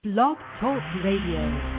Blog Talk Radio.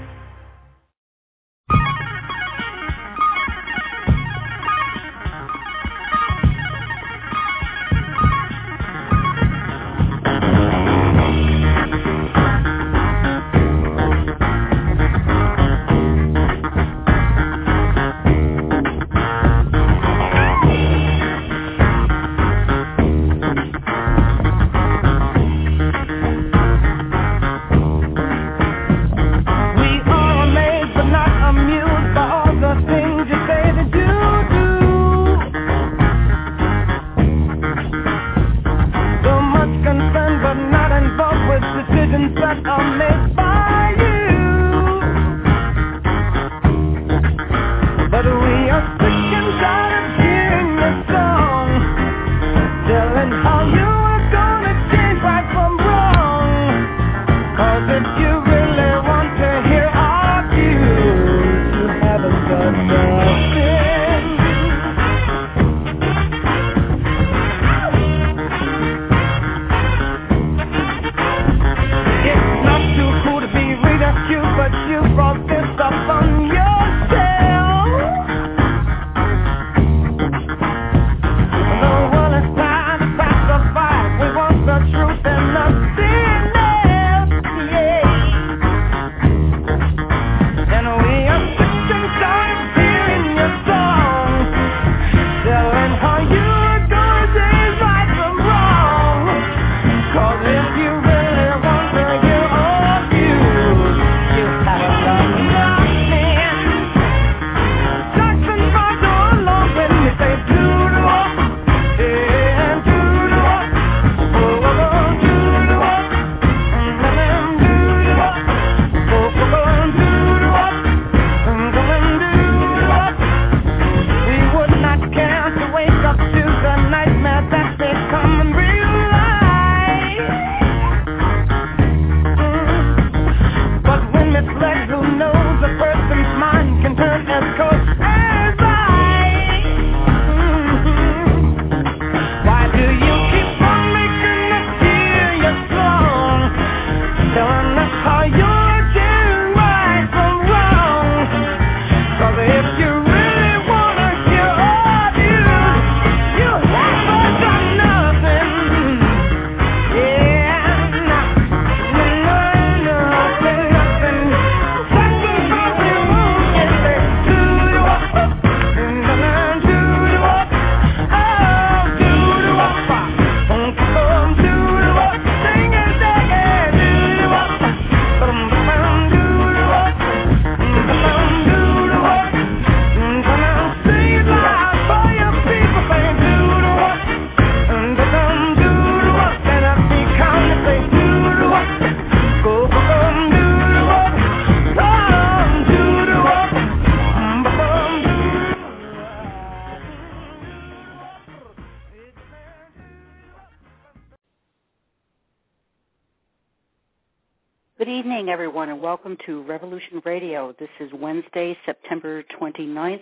Good evening, everyone, and welcome to Revolution Radio. This is Wednesday, September 29th.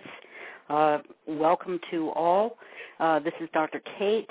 Welcome to all. This is Dr. Kate,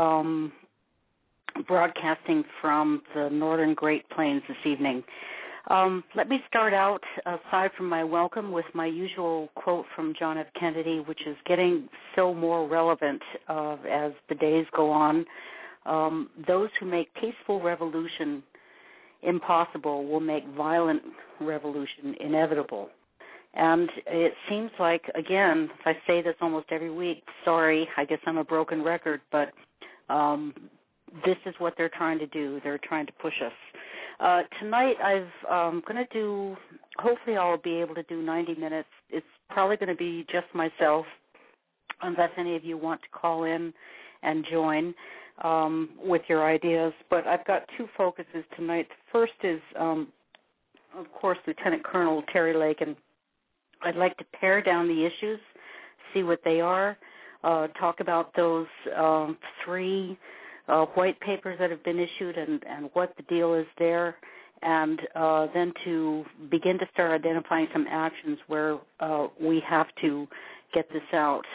broadcasting from the Northern Great Plains this evening. Let me start out, aside from my welcome, with my usual quote from John F. Kennedy, which is getting so more relevant as the days go on. Those who make peaceful revolution impossible will make violent revolution inevitable. And it seems like, again, I say this almost every week, sorry, I guess I'm a broken record, but this is what they're trying to do. They're trying to push us. Tonight I'm going to do, hopefully I'll be able to do 90 minutes. It's probably going to be just myself, unless any of you want to call in and join with your ideas. But I've got two focuses tonight. The first is, of course, Lieutenant Colonel Terry Lake, and I'd like to pare down the issues, see what they are, talk about those three white papers that have been issued and what the deal is there, and then to begin to start identifying some actions where we have to get this out.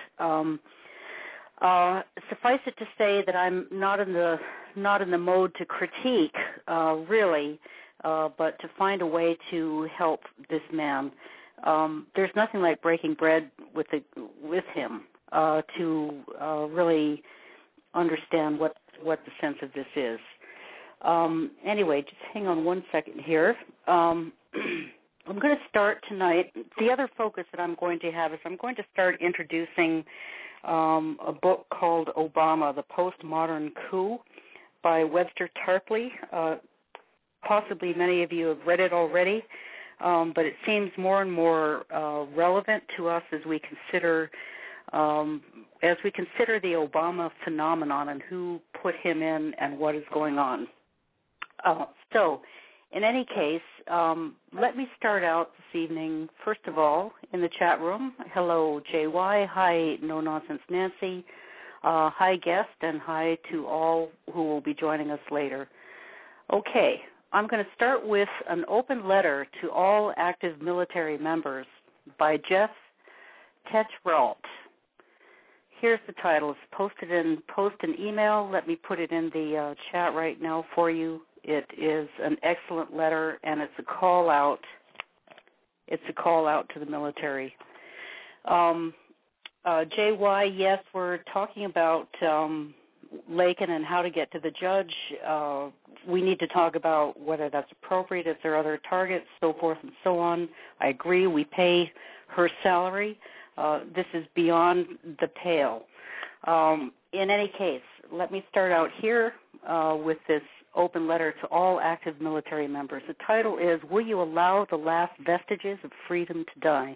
Suffice it to say that I'm not in the mode to critique, really. but to find a way to help this man. There's nothing like breaking bread with him to really understand what the sense of this is. Anyway, just hang on one second here. I'm going to start tonight. The other focus that I'm going to have is I'm going to start introducing a book called Obama, The Postmodern Coup by Webster Tarpley. Possibly many of you have read it already, but it seems more and more relevant to us as we consider the Obama phenomenon and who put him in and what is going on. So, in any case, let me start out this evening, first of all, in the chat room. Hello, JY. Hi, No Nonsense Nancy. Hi, guest, and hi to all who will be joining us later. Okay, I'm going to start with an open letter to all active military members by Jeff Tetrault. Here's the title. It's posted in post and email. Let me put it in the chat right now for you. It is an excellent letter, and it's a call out. It's a call out to the military. JY, yes, we're talking about Lakin and how to get to the judge. We need to talk about whether that's appropriate, if there are other targets, so forth and so on. I agree. We pay her salary. This is beyond the pale. In any case, let me start out here with this open letter to all active military members. The title is, Will You Allow the Last Vestiges of Freedom to Die?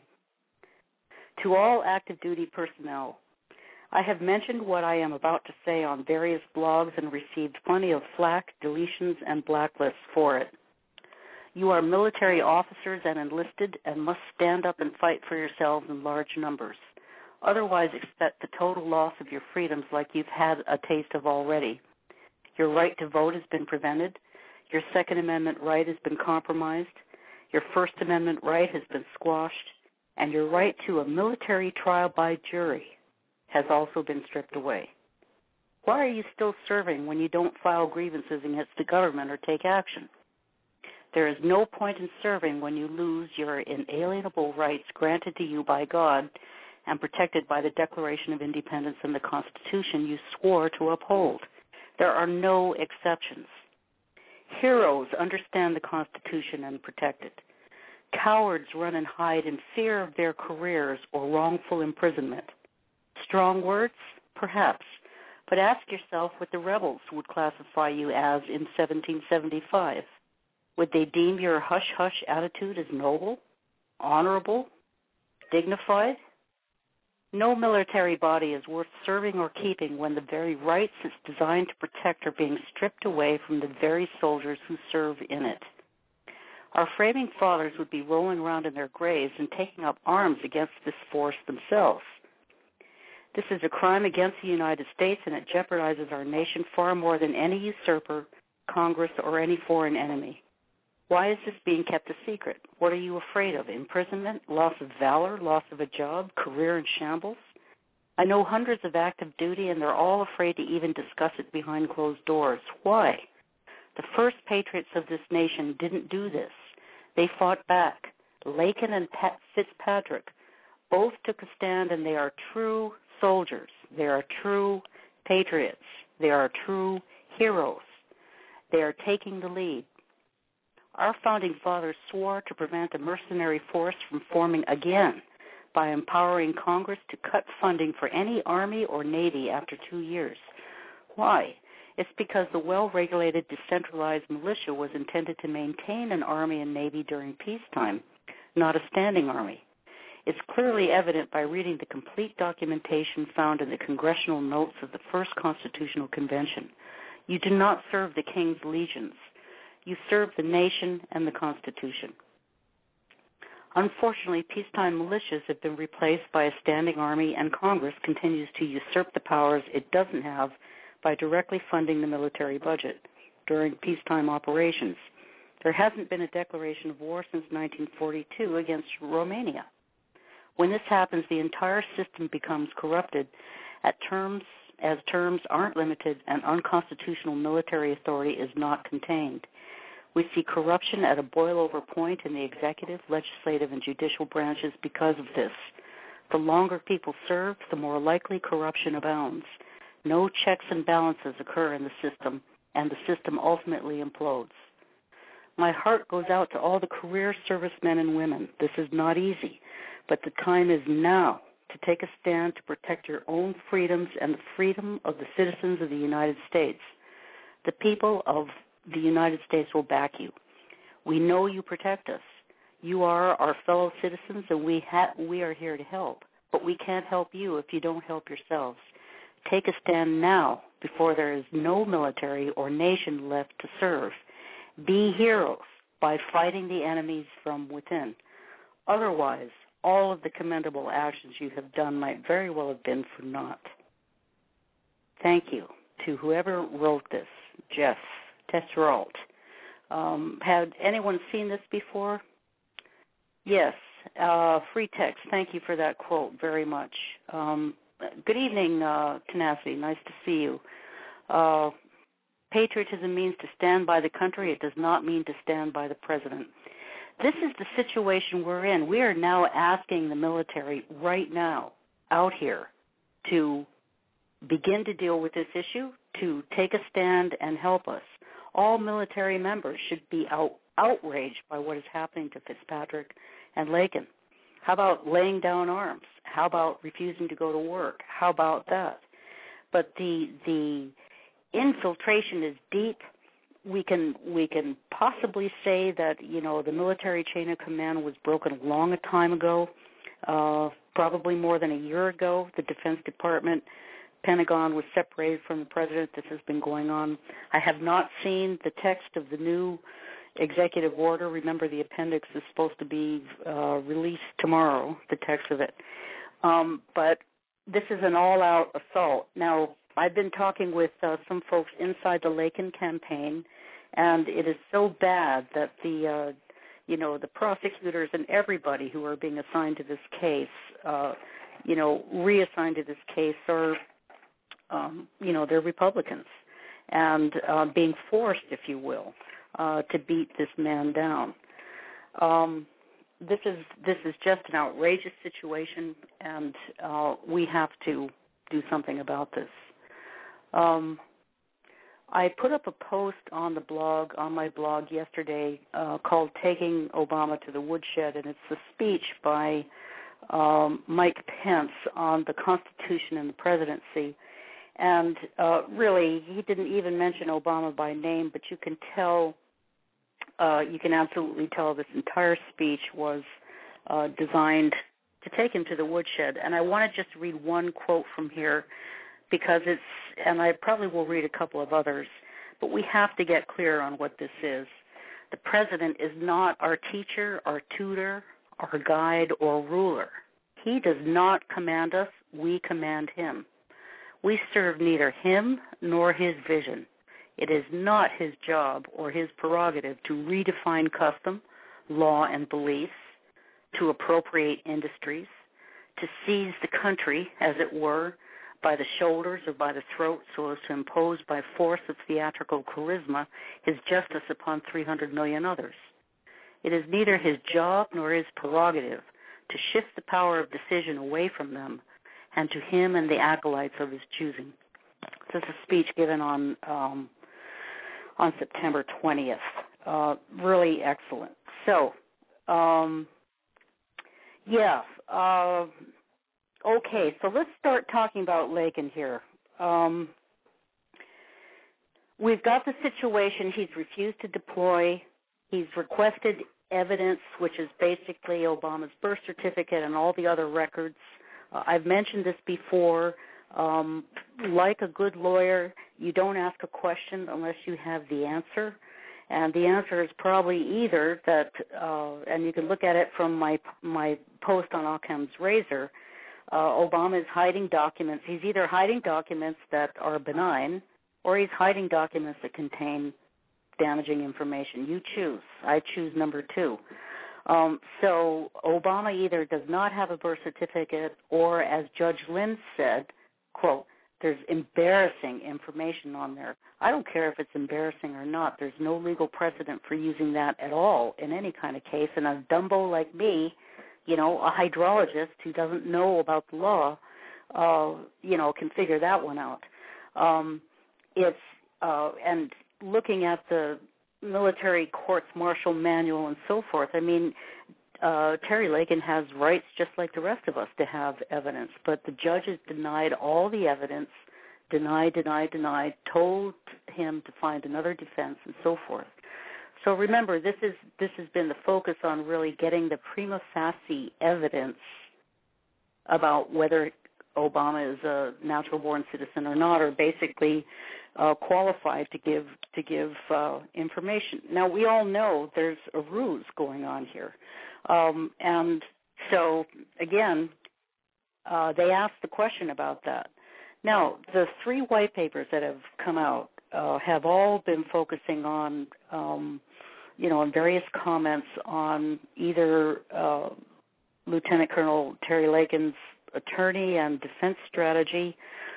To all active duty personnel, I have mentioned what I am about to say on various blogs and received plenty of flack, deletions, and blacklists for it. You are military officers and enlisted and must stand up and fight for yourselves in large numbers. Otherwise, expect the total loss of your freedoms like you've had a taste of already. Your right to vote has been prevented. Your Second Amendment right has been compromised. Your First Amendment right has been squashed. And your right to a military trial by jury has also been stripped away. Why are you still serving when you don't file grievances against the government or take action? There is no point in serving when you lose your inalienable rights granted to you by God and protected by the Declaration of Independence and the Constitution you swore to uphold. There are no exceptions. Heroes understand the Constitution and protect it. Cowards run and hide in fear of their careers or wrongful imprisonment. Strong words? Perhaps. But ask yourself what the rebels would classify you as in 1775. Would they deem your hush-hush attitude as noble, honorable, dignified? No military body is worth serving or keeping when the very rights it's designed to protect are being stripped away from the very soldiers who serve in it. Our framing fathers would be rolling around in their graves and taking up arms against this force themselves. This is a crime against the United States, and it jeopardizes our nation far more than any usurper, Congress, or any foreign enemy. Why is this being kept a secret? What are you afraid of? Imprisonment, loss of valor, loss of a job, career in shambles? I know hundreds of active duty, and they're all afraid to even discuss it behind closed doors. Why? The first patriots of this nation didn't do this. They fought back. Lakin and Fitzpatrick both took a stand, and they are true soldiers. They are true patriots. They are true heroes. They are taking the lead. Our founding fathers swore to prevent a mercenary force from forming again by empowering Congress to cut funding for any Army or Navy after 2 years. Why? It's because the well-regulated, decentralized militia was intended to maintain an Army and Navy during peacetime, not a standing Army. It's clearly evident by reading the complete documentation found in the congressional notes of the First Constitutional Convention. You do not serve the King's legions. You serve the nation and the Constitution. Unfortunately, peacetime militias have been replaced by a standing Army, and Congress continues to usurp the powers it doesn't have by directly funding the military budget during peacetime operations. There hasn't been a declaration of war since 1942 against Romania. When this happens, the entire system becomes corrupted as terms aren't limited and unconstitutional military authority is not contained. We see corruption at a boil-over point in the executive, legislative, and judicial branches because of this. The longer people serve, the more likely corruption abounds. No checks and balances occur in the system, and the system ultimately implodes. My heart goes out to all the career servicemen and women. This is not easy, but the time is now to take a stand to protect your own freedoms and the freedom of the citizens of the United States. The people of the United States will back you. We know you protect us. You are our fellow citizens, and we are here to help. But we can't help you if you don't help yourselves. Take a stand now before there is no military or nation left to serve. Be heroes by fighting the enemies from within. Otherwise, all of the commendable actions you have done might very well have been for naught. Thank you to whoever wrote this, Jeff Tesseralt. Had anyone seen this before? Yes. Free text. Thank you for that quote very much. Good evening, Tenacity. Nice to see you. Patriotism means to stand by the country. It does not mean to stand by the president. This is the situation we're in. We are now asking the military right now out here to begin to deal with this issue, to take a stand and help us. All military members should be outraged by what is happening to Fitzpatrick and Lakin. How about laying down arms? How about refusing to go to work? How about that? But the infiltration is deep. We can possibly say that, the military chain of command was broken a long time ago, probably more than a year ago. The Defense Department, Pentagon was separated from the president. This has been going on. I have not seen the text of the new executive order. Remember, the appendix is supposed to be released tomorrow, the text of it. But this is an all-out assault. Now, I've been talking with some folks inside the Lakin campaign, and it is so bad that the prosecutors and everybody who are being assigned to this case, reassigned to this case are, they're Republicans and being forced, if you will, to beat this man down. This is just an outrageous situation, and we have to do something about this. I put up a post on my blog yesterday called "Taking Obama to the Woodshed," and it's a speech by Mike Pence on the Constitution and the presidency. And really, he didn't even mention Obama by name, but you can tell, you can absolutely tell this entire speech was designed to take him to the woodshed. And I want to just read one quote from here, because and I probably will read a couple of others, but we have to get clear on what this is. The president is not our teacher, our tutor, our guide, or ruler. He does not command us. We command him. We serve neither him nor his vision. It is not his job or his prerogative to redefine custom, law, and beliefs, to appropriate industries, to seize the country, as it were, by the shoulders or by the throat so as to impose by force of theatrical charisma his justice upon 300 million others. It is neither his job nor his prerogative to shift the power of decision away from them and to him and the acolytes of his choosing. This is a speech given on September 20th. Really excellent. So, okay, so let's start talking about Lakin here. We've got the situation. He's refused to deploy. He's requested evidence, which is basically Obama's birth certificate and all the other records. I've mentioned this before. Like a good lawyer, you don't ask a question unless you have the answer. And the answer is probably either that, and you can look at it from my post on Occam's Razor, Obama is hiding documents. He's either hiding documents that are benign or he's hiding documents that contain damaging information. You choose. I choose number 2. So Obama either does not have a birth certificate or, as Judge Lynn said, quote, There's embarrassing information on there. I don't care if it's embarrassing or not. There's no legal precedent for using that at all in any kind of case. And a dumbo like me, a hydrologist who doesn't know about the law, can figure that one out. And looking at the military courts martial manual and so forth, I mean, Terry Lakin has rights just like the rest of us to have evidence, but the judges denied all the evidence, denied, told him to find another defense and so forth. So remember, this has been the focus on really getting the prima facie evidence about whether Obama is a natural-born citizen or not, or basically qualified to give information. Now, we all know there's a ruse going on here. And so, again, they asked the question about that. Now, the 3 white papers that have come out have all been focusing on, on various comments on either Lieutenant Colonel Terry Lakin's attorney and defense strategy.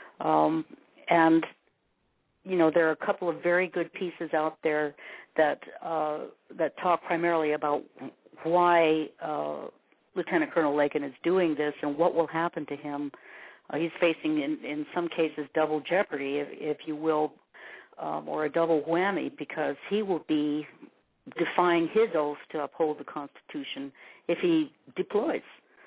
And, there are a couple of very good pieces out there that talk primarily about why Lieutenant Colonel Lakin is doing this and what will happen to him. He's facing, in some cases, double jeopardy, if you will, or a double whammy, because he will be defying his oath to uphold the Constitution if he deploys.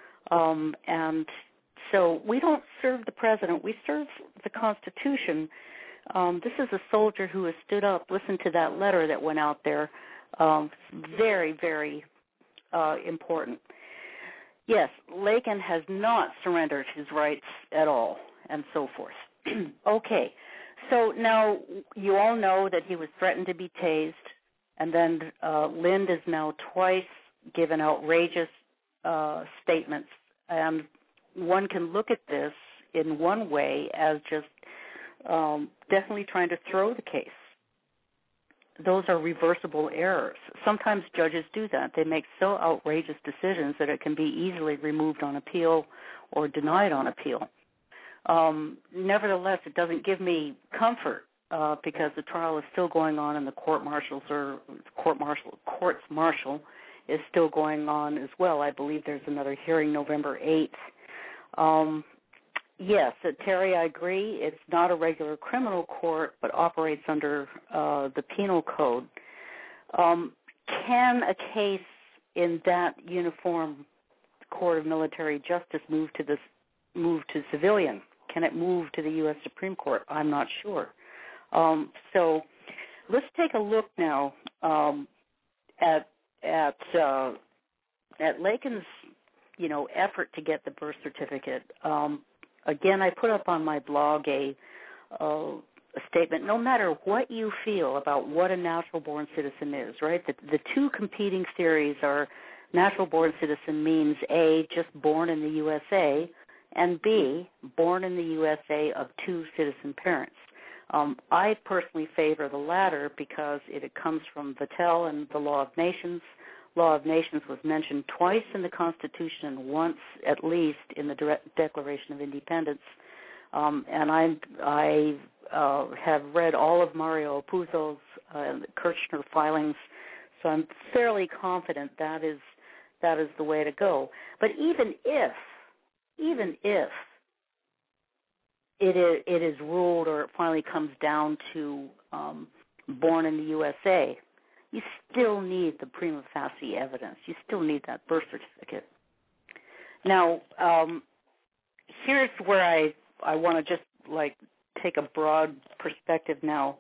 And so we don't serve the president. We serve the Constitution. This is a soldier who has stood up, listened to that letter that went out there. Very, very important. Yes, Lakin has not surrendered his rights at all, and so forth. Okay, so now you all know that he was threatened to be tased, and then Lind has now twice given outrageous statements, and one can look at this in one way as just definitely trying to throw the case. Those are reversible errors. Sometimes judges do that. They make so outrageous decisions that it can be easily removed on appeal or denied on appeal. Nevertheless, it doesn't give me comfort because the trial is still going on and the courts martial is still going on as well. I believe there's another hearing November 8th. Yes, Terry, I agree. It's not a regular criminal court, but operates under the penal code. Can a case in that uniform court of military justice move to civilian? Can it move to the U.S. Supreme Court? I'm not sure. So let's take a look now at Lakin's effort to get the birth certificate. Again, I put up on my blog a statement, no matter what you feel about what a natural-born citizen is, right? The 2 competing theories are natural-born citizen means A, just born in the USA, and B, born in the USA of 2 citizen parents. I personally favor the latter because it comes from Vattel and the Law of Nations. Law of Nations was mentioned twice in the Constitution and once at least in the Declaration of Independence. And I have read all of Mario Puzo's Kirchner filings, so I'm fairly confident that is the way to go. But even if it is ruled or it finally comes down to born in the USA, you still need the prima facie evidence. You still need that birth certificate. Now, here's where I want to just take a broad perspective now.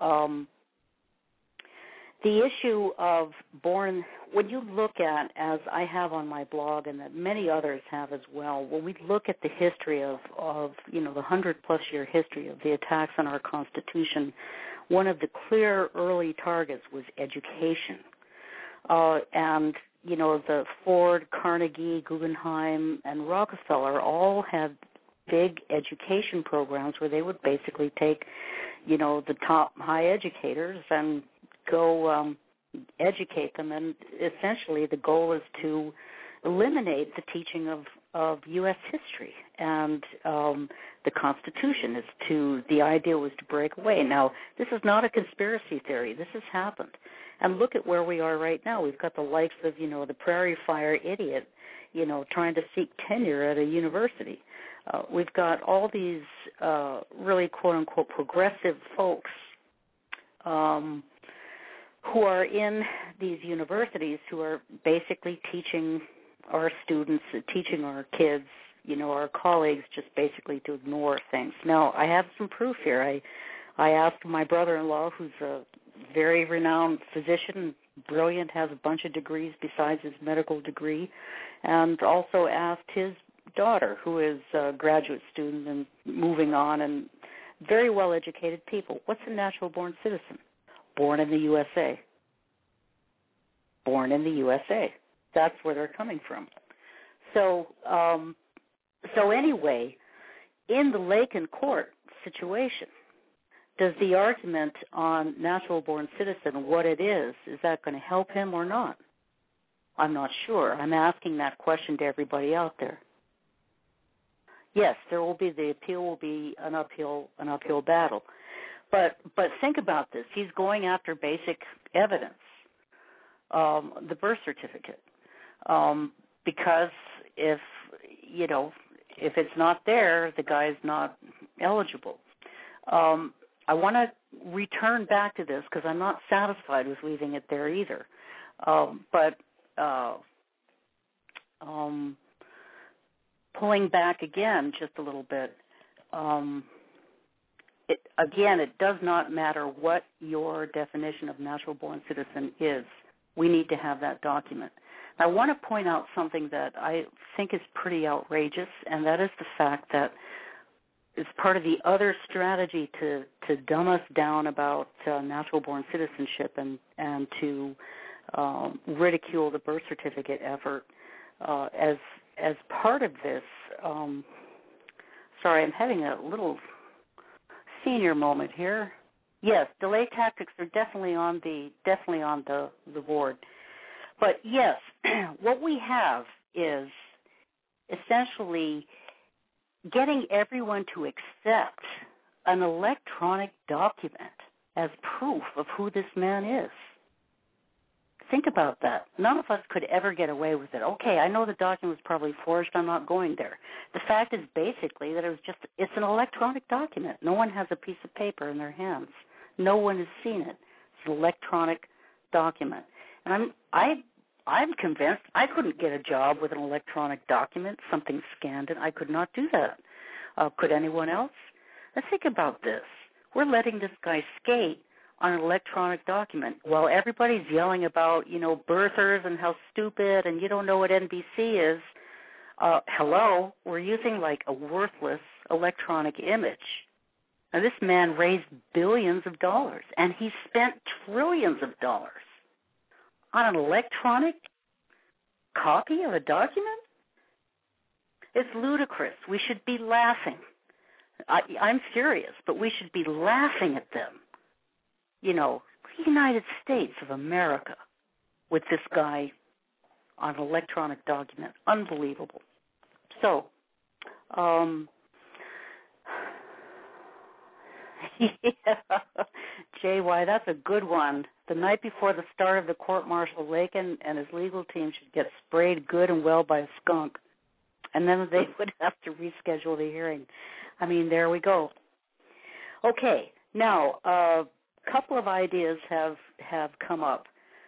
The issue of born, when you look at, as I have on my blog and that many others have as well, when we look at the history of the 100-plus year history of the attacks on our Constitution, one of the clear early targets was education. And, the Ford, Carnegie, Guggenheim, and Rockefeller all had big education programs where they would basically take, the top high educators and go educate them. And essentially the goal is to eliminate the teaching of U.S. history and the Constitution. The idea was to break away. Now, this is not a conspiracy theory. This has happened. And look at where we are right now. We've got the likes of, the Prairie Fire idiot, trying to seek tenure at a university. We've got all these really, quote-unquote, progressive folks who are in these universities who are basically teaching our students, teaching our kids, our colleagues just basically to ignore things. Now, I have some proof here. I asked my brother-in-law, who's a very renowned physician, brilliant, has a bunch of degrees besides his medical degree, and also asked his daughter, who is a graduate student and moving on, and very well-educated people. What's a natural-born citizen? Born in the USA. Born in the USA. That's where they're coming from. So anyway, in the Lakin court situation, does the argument on natural-born citizen, what it is that going to help him or not? I'm not sure. I'm asking that question to everybody out there. Yes, the appeal will be an uphill battle. But think about this. He's going after basic evidence, the birth certificate, because if it's not there, the guy's not eligible. I want to return back to this because I'm not satisfied with leaving it there either. Pulling back again just a little bit, it does not matter what your definition of natural-born citizen is. We need to have that document. I want to point out something that I think is pretty outrageous, and that is the fact that it's part of the other strategy to dumb us down about natural-born citizenship and to ridicule the birth certificate effort. As part of this, sorry, I'm having a little senior moment here. Yes, delay tactics are definitely on the board. But yes, what we have is essentially getting everyone to accept an electronic document as proof of who this man is. Think about that. None of us could ever get away with it. Okay, I know the document was probably forged. I'm not going there. The fact is basically that it's an electronic document. No one has a piece of paper in their hands. No one has seen it. It's an electronic document. And I'm convinced I couldn't get a job with an electronic document, something scanned, and I could not do that. Could anyone else? Now think about this. We're letting this guy skate on an electronic document while everybody's yelling about, birthers and how stupid and you don't know what NBC is. Hello, we're using like a worthless electronic image. Now this man raised billions of dollars and he spent trillions of dollars on an electronic copy of a document? It's ludicrous. We should be laughing. I'm serious, but we should be laughing at them. The United States of America with this guy on an electronic document. Unbelievable. So, JY, that's a good one. The night before the start of the court-martial, Lakin and his legal team should get sprayed good and well by a skunk, and then they would have to reschedule the hearing. I mean, there we go. Okay, now, a couple of ideas have come up.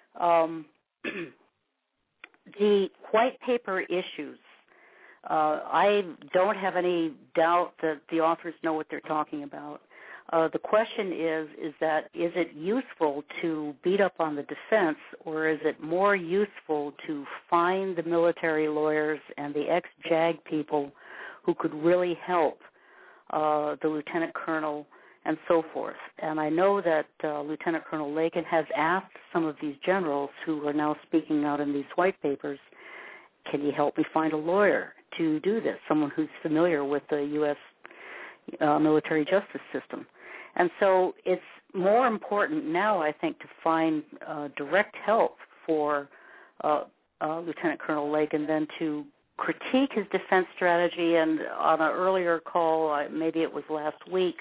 The white paper issues. I don't have any doubt that the authors know what they're talking about. The question is it useful to beat up on the defense, or is it more useful to find the military lawyers and the ex-JAG people who could really help the lieutenant colonel and so forth? And I know that Lieutenant Colonel Lakin has asked some of these generals who are now speaking out in these white papers, can you help me find a lawyer to do this, someone who's familiar with the U.S. Military justice system? And so it's more important now, I think, to find direct help for Lieutenant Colonel Lakin then to critique his defense strategy, and on an earlier call, maybe it was last week,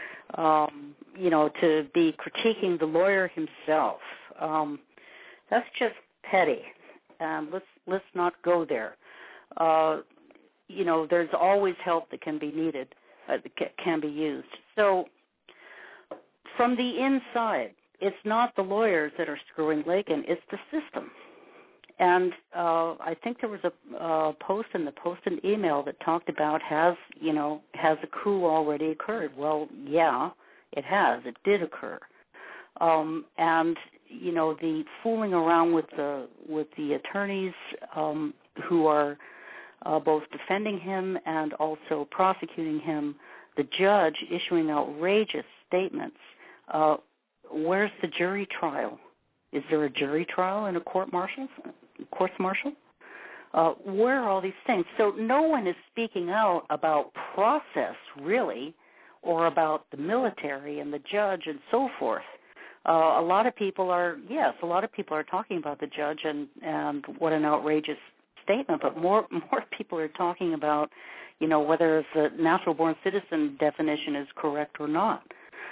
to be critiquing the lawyer himself. That's just petty. Let's not go there. There's always help that can be needed, can be used. So from the inside, it's not the lawyers that are screwing Lakin, it's the system. And I think there was a post in the Post and email that talked about has a coup already occurred? Well, yeah, it has. It did occur. And the fooling around with the attorneys who are both defending him and also prosecuting him, the judge issuing outrageous statements. Where's the jury trial? Is there a jury trial in a courts-martial? Where are all these things? So no one is speaking out about process, really, or about the military and the judge and so forth. A lot of people are talking about the judge and what an outrageous statement, but more people are talking about, whether the natural-born citizen definition is correct or not,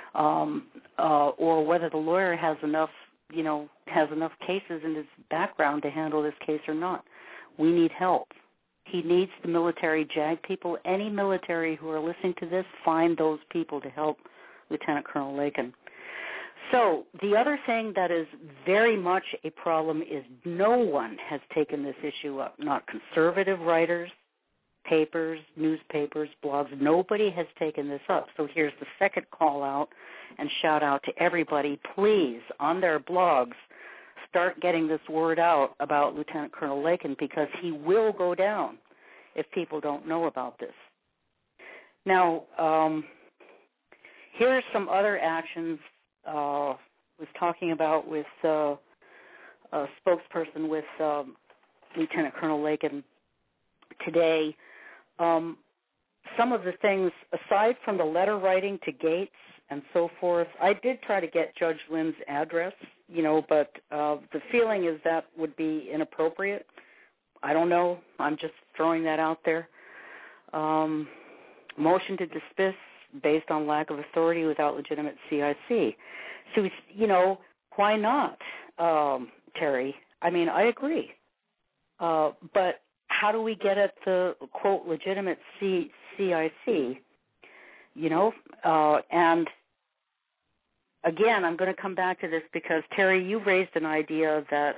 or whether the lawyer has enough cases in his background to handle this case or not. We need help. He needs the military JAG people. Any military who are listening to this, find those people to help Lieutenant Colonel Lakin. So the other thing that is very much a problem is no one has taken this issue up, not conservative writers, papers, newspapers, blogs. Nobody has taken this up. So here's the second call out and shout out to everybody. Please, on their blogs, start getting this word out about Lieutenant Colonel Lakin, because he will go down if people don't know about this. Now, here are some other actions was talking about with a spokesperson with Lieutenant Colonel Lakin today. Some of the things, aside from the letter writing to Gates and so forth, I did try to get Judge Lynn's address, but the feeling is that would be inappropriate. I don't know. I'm just throwing that out there. Motion to dismiss based on lack of authority without legitimate CIC. So, why not, Terry? I mean, I agree. But how do we get at the, quote, legitimate CIC? And again, I'm going to come back to this because, Terry, you raised an idea that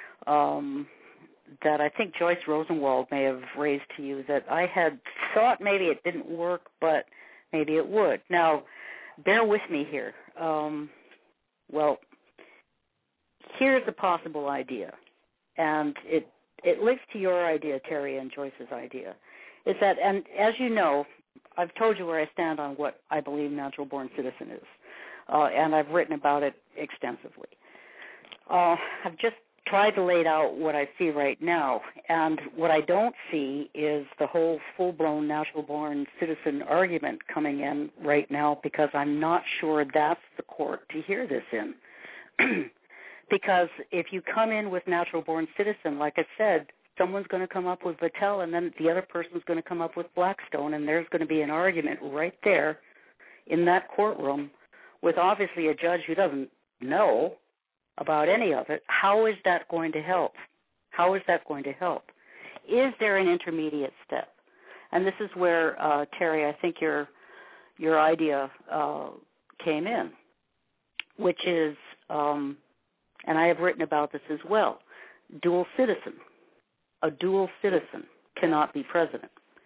I think Joyce Rosenwald may have raised to you, that I had thought maybe it didn't work, but maybe it would. Now, bear with me here. Well, here's a possible idea, and it links to your idea, Terry, and Joyce's idea, is that, and as you know, I've told you where I stand on what I believe natural-born citizen is, and I've written about it extensively. I've just tried to lay out what I see right now, and what I don't see is the whole full-blown natural-born citizen argument coming in right now, because I'm not sure that's the court to hear this in. Because if you come in with natural-born citizen, like I said, someone's going to come up with Vattel, and then the other person's going to come up with Blackstone, and there's going to be an argument right there in that courtroom with obviously a judge who doesn't know about any of it. How is that going to help? How is that going to help? Is there an intermediate step? And this is where, Terry, I think your idea came in, which is, and I have written about this as well, dual citizen. A dual citizen cannot be president.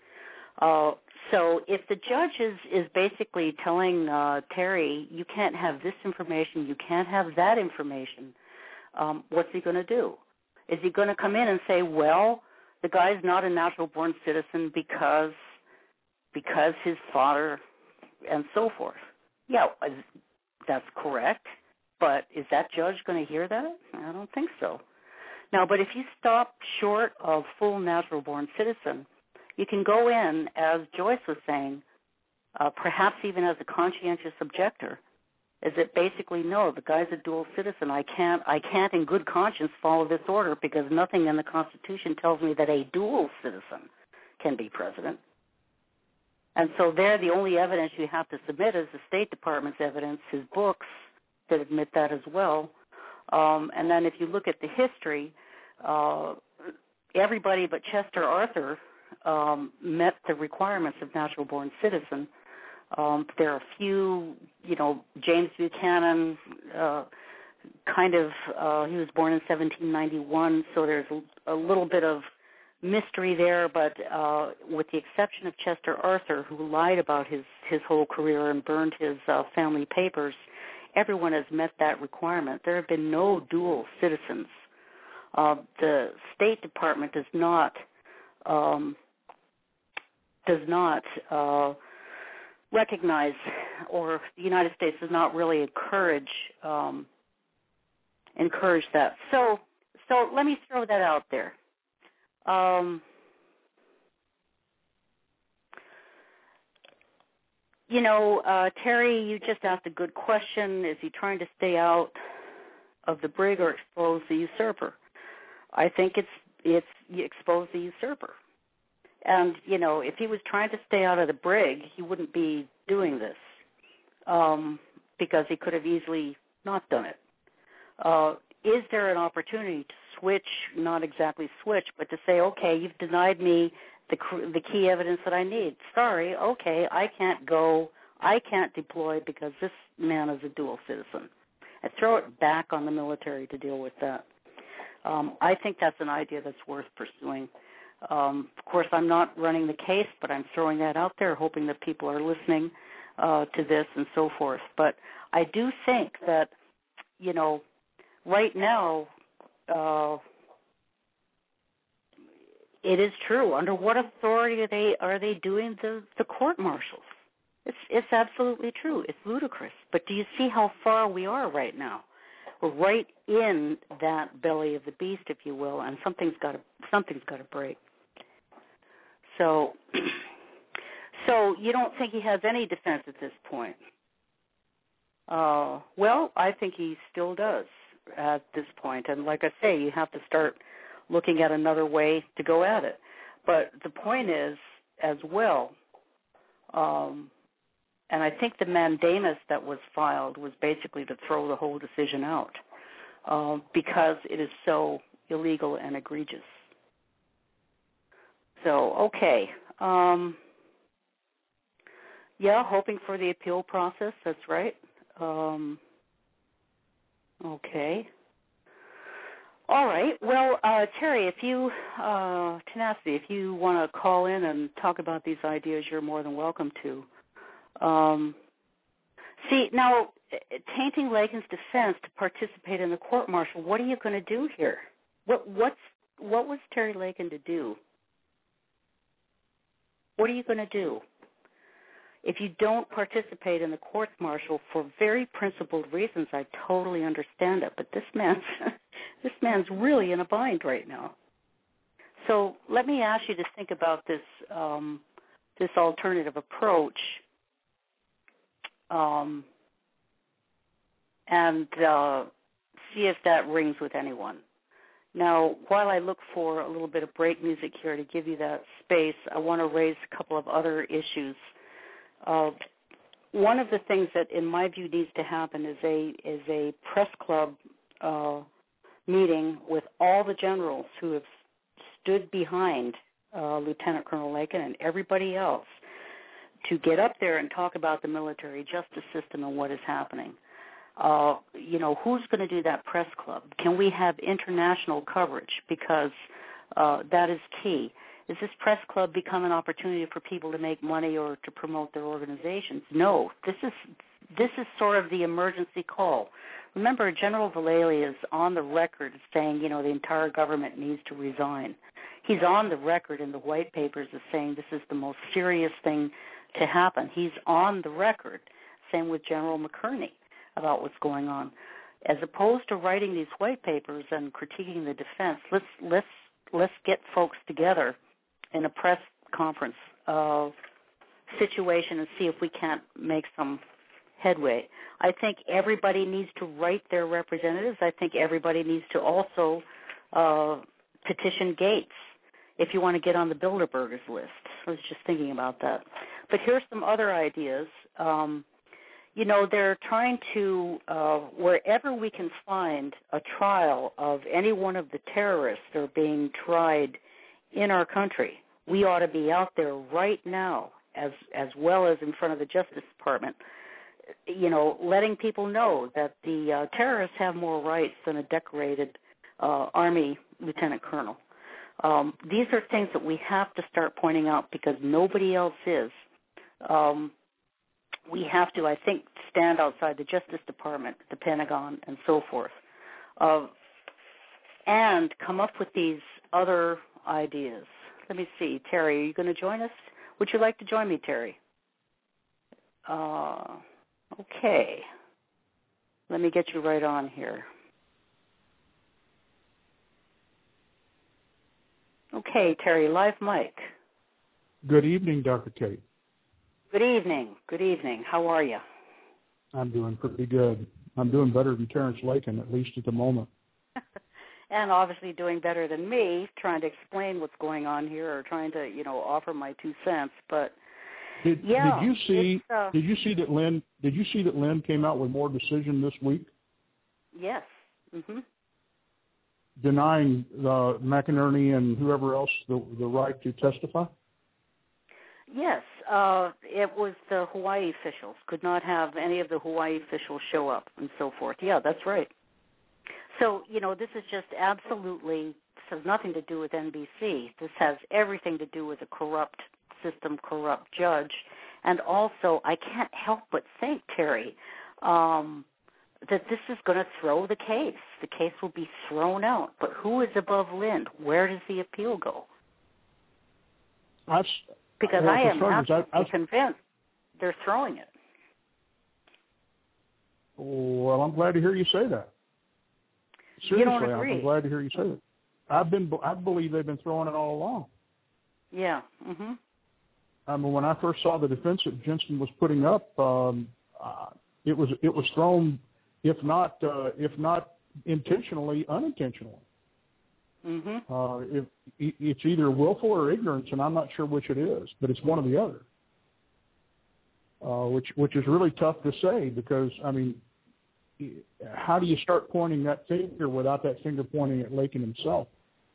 So if the judge is basically telling Terry, you can't have this information, you can't have that information, what's he going to do? Is he going to come in and say, well, the guy's not a natural-born citizen because his father and so forth? Yeah, that's correct, but is that judge going to hear that? I don't think so. Now, but if you stop short of full natural-born citizen, you can go in, as Joyce was saying, perhaps even as a conscientious objector, is that basically, no, the guy's a dual citizen. I can't in good conscience follow this order because nothing in the Constitution tells me that a dual citizen can be president. And so there, the only evidence you have to submit is the State Department's evidence, his books that admit that as well. And then if you look at the history, everybody but Chester Arthur met the requirements of natural-born citizen. There are a few, James Buchanan, he was born in 1791, so there's a little bit of mystery there, but with the exception of Chester Arthur, who lied about his whole career and burned his family papers, everyone has met that requirement. There have been no dual citizens. The State Department does not recognize, or the United States does not really encourage that. So let me throw that out there. Terry, you just asked a good question. Is he trying to stay out of the brig or expose the usurper? I think it's expose the usurper. And, if he was trying to stay out of the brig, he wouldn't be doing this because he could have easily not done it. Is there an opportunity to switch, not exactly switch, but to say, okay, you've denied me the key evidence that I need. Sorry, okay, I can't go, I can't deploy because this man is a dual citizen. And throw it back on the military to deal with that. I think that's an idea that's worth pursuing. Of course, I'm not running the case, but I'm throwing that out there, hoping that people are listening to this and so forth. But I do think that, right now, it is true. Under what authority are they doing the court-martials? It's absolutely true. It's ludicrous. But do you see how far we are right now? We're right in that belly of the beast, if you will, and something's got to break. So you don't think he has any defense at this point? Well, I think he still does at this point. And like I say, you have to start looking at another way to go at it. But the point is, as well, and I think the mandamus that was filed was basically to throw the whole decision out because it is so illegal and egregious. So, okay. Hoping for the appeal process, that's right. Okay. All right. Well, Terry, if you, Tenacity, if you want to call in and talk about these ideas, you're more than welcome to. See, now, tainting Lakin's defense to participate in the court-martial, what are you going to do here? What was Terry Lakin to do? What are you going to do? If you don't participate in the court-martial for very principled reasons, I totally understand it. But this man's really in a bind right now. So let me ask you to think about this this alternative approach, and see if that rings with anyone. Now, while I look for a little bit of break music here to give you that space, I want to raise a couple of other issues. One of the things that, in my view, needs to happen is a press club meeting with all the generals who have stood behind Lieutenant Colonel Lakin and everybody else to get up there and talk about the military justice system and what is happening. Who's going to do that press club? Can we have international coverage? Because that is key. Does this press club become an opportunity for people to make money or to promote their organizations? No. This is sort of the emergency call. Remember, General Vallely is on the record saying, the entire government needs to resign. He's on the record in the white papers as saying this is the most serious thing to happen. He's on the record. Same with General McCurney about what's going on. As opposed to writing these white papers and critiquing the defense, let's get folks together in a press conference situation and see if we can't make some headway. I think everybody needs to write their representatives. I think everybody needs to also petition Gates if you want to get on the Bilderbergers list. I was just thinking about that. But here's some other ideas. They're trying to, wherever we can find a trial of any one of the terrorists that are being tried in our country, we ought to be out there right now, as well as in front of the Justice Department, letting people know that the terrorists have more rights than a decorated Army lieutenant colonel. These are things that we have to start pointing out because nobody else is. We have to, I think, stand outside the Justice Department, the Pentagon, and so forth, and come up with these other ideas. Let me see. Terry, are you going to join us? Would you like to join me, Terry? Okay. Let me get you right on here. Okay, Terry, live mic. Good evening, Dr. Kate. Good evening. Good evening. How are you? I'm doing pretty good. I'm doing better than Terrence Lakin, at least at the moment. And obviously doing better than me, trying to explain what's going on here or trying to, offer my 2 cents. But did you see that Lynn came out with more decision this week? Yes. Mm-hmm. Denying McInerney and whoever else the right to testify? Yes, it was the Hawaii officials. Could not have any of the Hawaii officials show up and so forth. Yeah, that's right. So, this is just absolutely, this has nothing to do with NBC. This has everything to do with a corrupt system, corrupt judge. And also, I can't help but think, Terry, that this is going to throw the case. The case will be thrown out. But who is above Lynn? Where does the appeal go? Because I am absolutely convinced they're throwing it. Well, I'm glad to hear you say that. Seriously, you don't agree. I'm glad to hear you say that. I believe they've been throwing it all along. Yeah. Mm-hmm. I mean, when I first saw the defense that Jensen was putting up, it was thrown, if not intentionally, unintentionally. Mm-hmm. It's either willful or ignorance, and I'm not sure which it is, but it's one or the other. Which is really tough to say because, I mean, how do you start pointing that finger without that finger pointing at Lakin himself?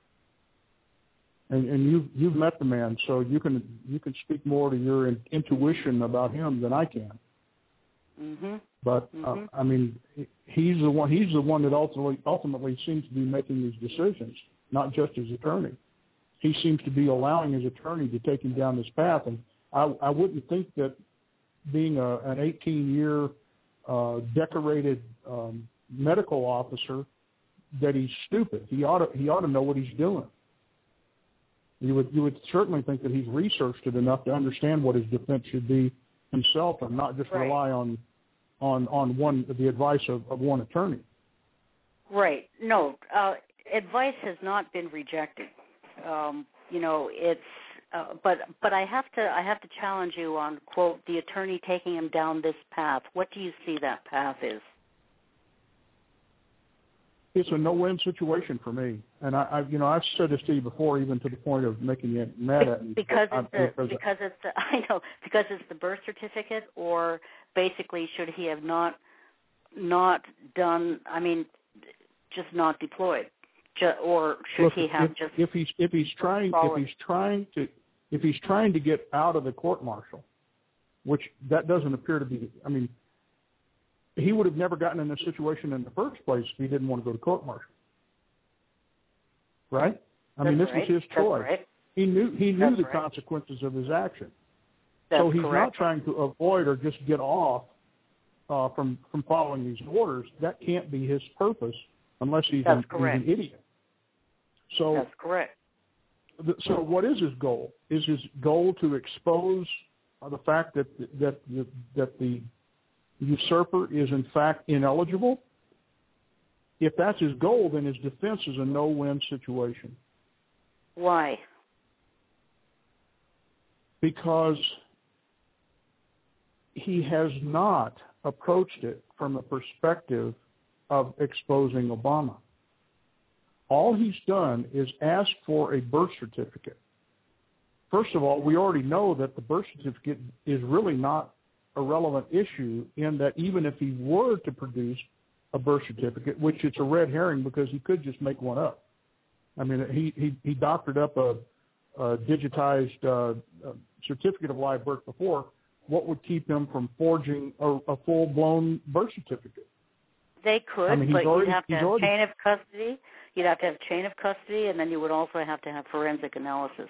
And you've met the man, so you can speak more to your intuition about him than I can. Mm-hmm. But I mean, he's the one that ultimately seems to be making these decisions, not just his attorney. He seems to be allowing his attorney to take him down this path, and I wouldn't think that being an 18-year decorated medical officer that he's stupid. He ought to know what he's doing. You would certainly think that he's researched it enough to understand what his defense should be himself, and not just rely on the advice of one attorney. Right. No, advice has not been rejected. It's but I have to challenge you on, quote, the attorney taking him down this path. What do you see that path is? It's a no-win situation for me, and I've said this to you before, even to the point of making you mad at me. Because it's the birth certificate, or basically should he have not done? I mean, just not deployed, or should he have just? If he's trying to get out of the court-martial, which that doesn't appear to be. I mean, he would have never gotten in this situation in the first place if he didn't want to go to court-martial, right? I mean, this was his choice. Right. He knew the consequences of his action. So he's not trying to avoid or just get off from following these orders. That can't be his purpose unless he's an idiot. So that's correct. So what is his goal? Is his goal to expose the fact that the usurper is in fact ineligible? If that's his goal, then his defense is a no-win situation. Why? Because he has not approached it from the perspective of exposing Obama. All he's done is ask for a birth certificate. First of all, we already know that the birth certificate is really not a relevant issue, in that even if he were to produce a birth certificate, which it's a red herring because he could just make one up. I mean, he doctored up a digitized certificate of live birth before. What would keep him from forging a full-blown birth certificate? They could, but you'd have to have chain of custody. You'd have to have chain of custody, and then you would also have to have forensic analysis.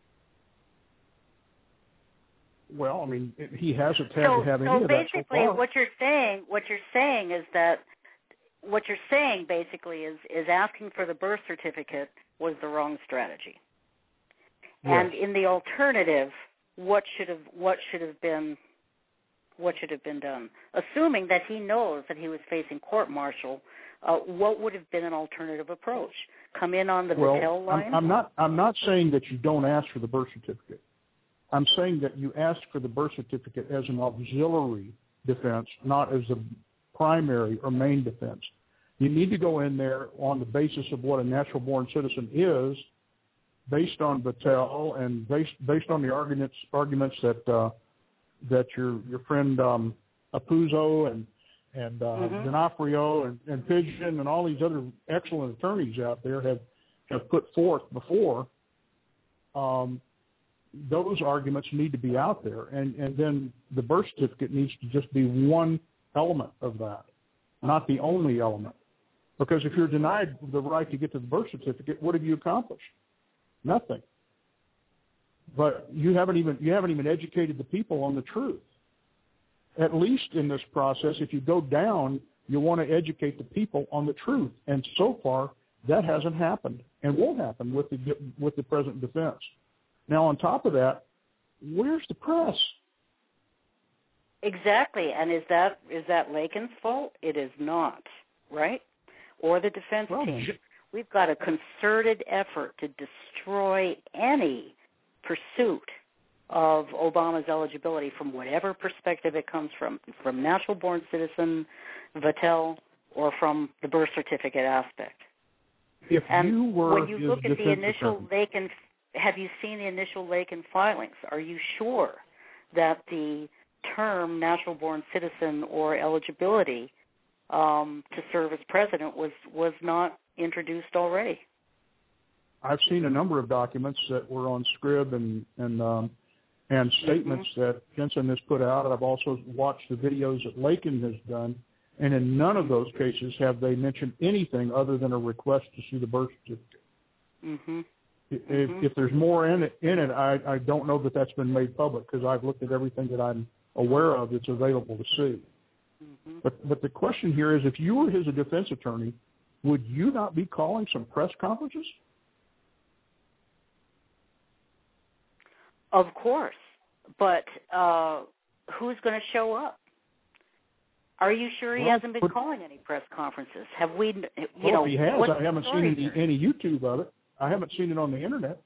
Well, I mean, he hasn't had to have any of that so far. So basically, what you're saying is that what you're saying basically is asking for the birth certificate was the wrong strategy. Yes. And in the alternative, what should have been done? Assuming that he knows that he was facing court-martial, what would have been an alternative approach? Come in on the Battelle line? I'm not saying that you don't ask for the birth certificate. I'm saying that you ask for the birth certificate as an auxiliary defense, not as a primary or main defense. You need to go in there on the basis of what a natural-born citizen is, based on Battelle and based on the arguments that your friend Apuzzo and D'Onofrio and Pigeon and all these other excellent attorneys out there have put forth before. Those arguments need to be out there, and then the birth certificate needs to just be one element of that, not the only element. Because if you're denied the right to get to the birth certificate, what have you accomplished? Nothing. But you haven't even educated the people on the truth. At least in this process, if you go down, you want to educate the people on the truth, and so far that hasn't happened, and won't happen with the present defense. Now, on top of that, where's the press? Exactly, and is that Lakin's fault? It is not, right? Or the defense team. We've got a concerted effort to destroy any pursuit of Obama's eligibility from whatever perspective it comes from natural-born citizen, Battelle, or from the birth certificate aspect. When you look at the initial Lakin, have you seen the initial Lakin filings? Are you sure that the term natural-born citizen or eligibility to serve as president was not introduced already? I've seen a number of documents that were on Scrib and statements that Jensen has put out. I've also watched the videos that Lakin has done, and in none of those cases have they mentioned anything other than a request to see the birth certificate. If there's more in it, I don't know that that's been made public, because I've looked at everything that I'm aware of that's available to see. But the question here is, if you were his defense attorney, would you not be calling some press conferences? Of course, but who's going to show up? Are you sure he hasn't been calling any press conferences? Have we? If he has, I haven't seen any YouTube of it. I haven't seen it on the internet.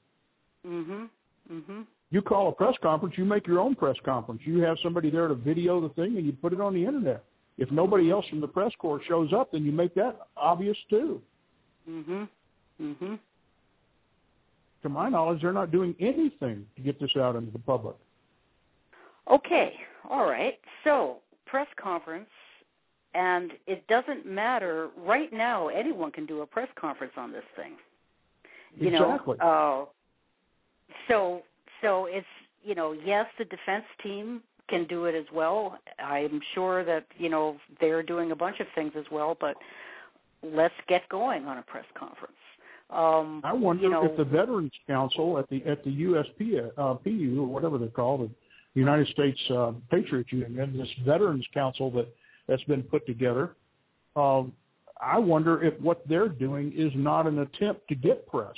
You call a press conference, you make your own press conference. You have somebody there to video the thing, and you put it on the internet. If nobody else from the press corps shows up, then you make that obvious too. To my knowledge, they're not doing anything to get this out into the public. Okay, all right. So, press conference, and it doesn't matter. Right now, anyone can do a press conference on this thing. Exactly. So it's, yes, the defense team can do it as well. I'm sure that, they're doing a bunch of things as well, but let's get going on a press conference. I wonder if the Veterans Council at the USP, PU, or whatever they're called, the United States Patriots Union, this Veterans Council that's been put together, I wonder if what they're doing is not an attempt to get press.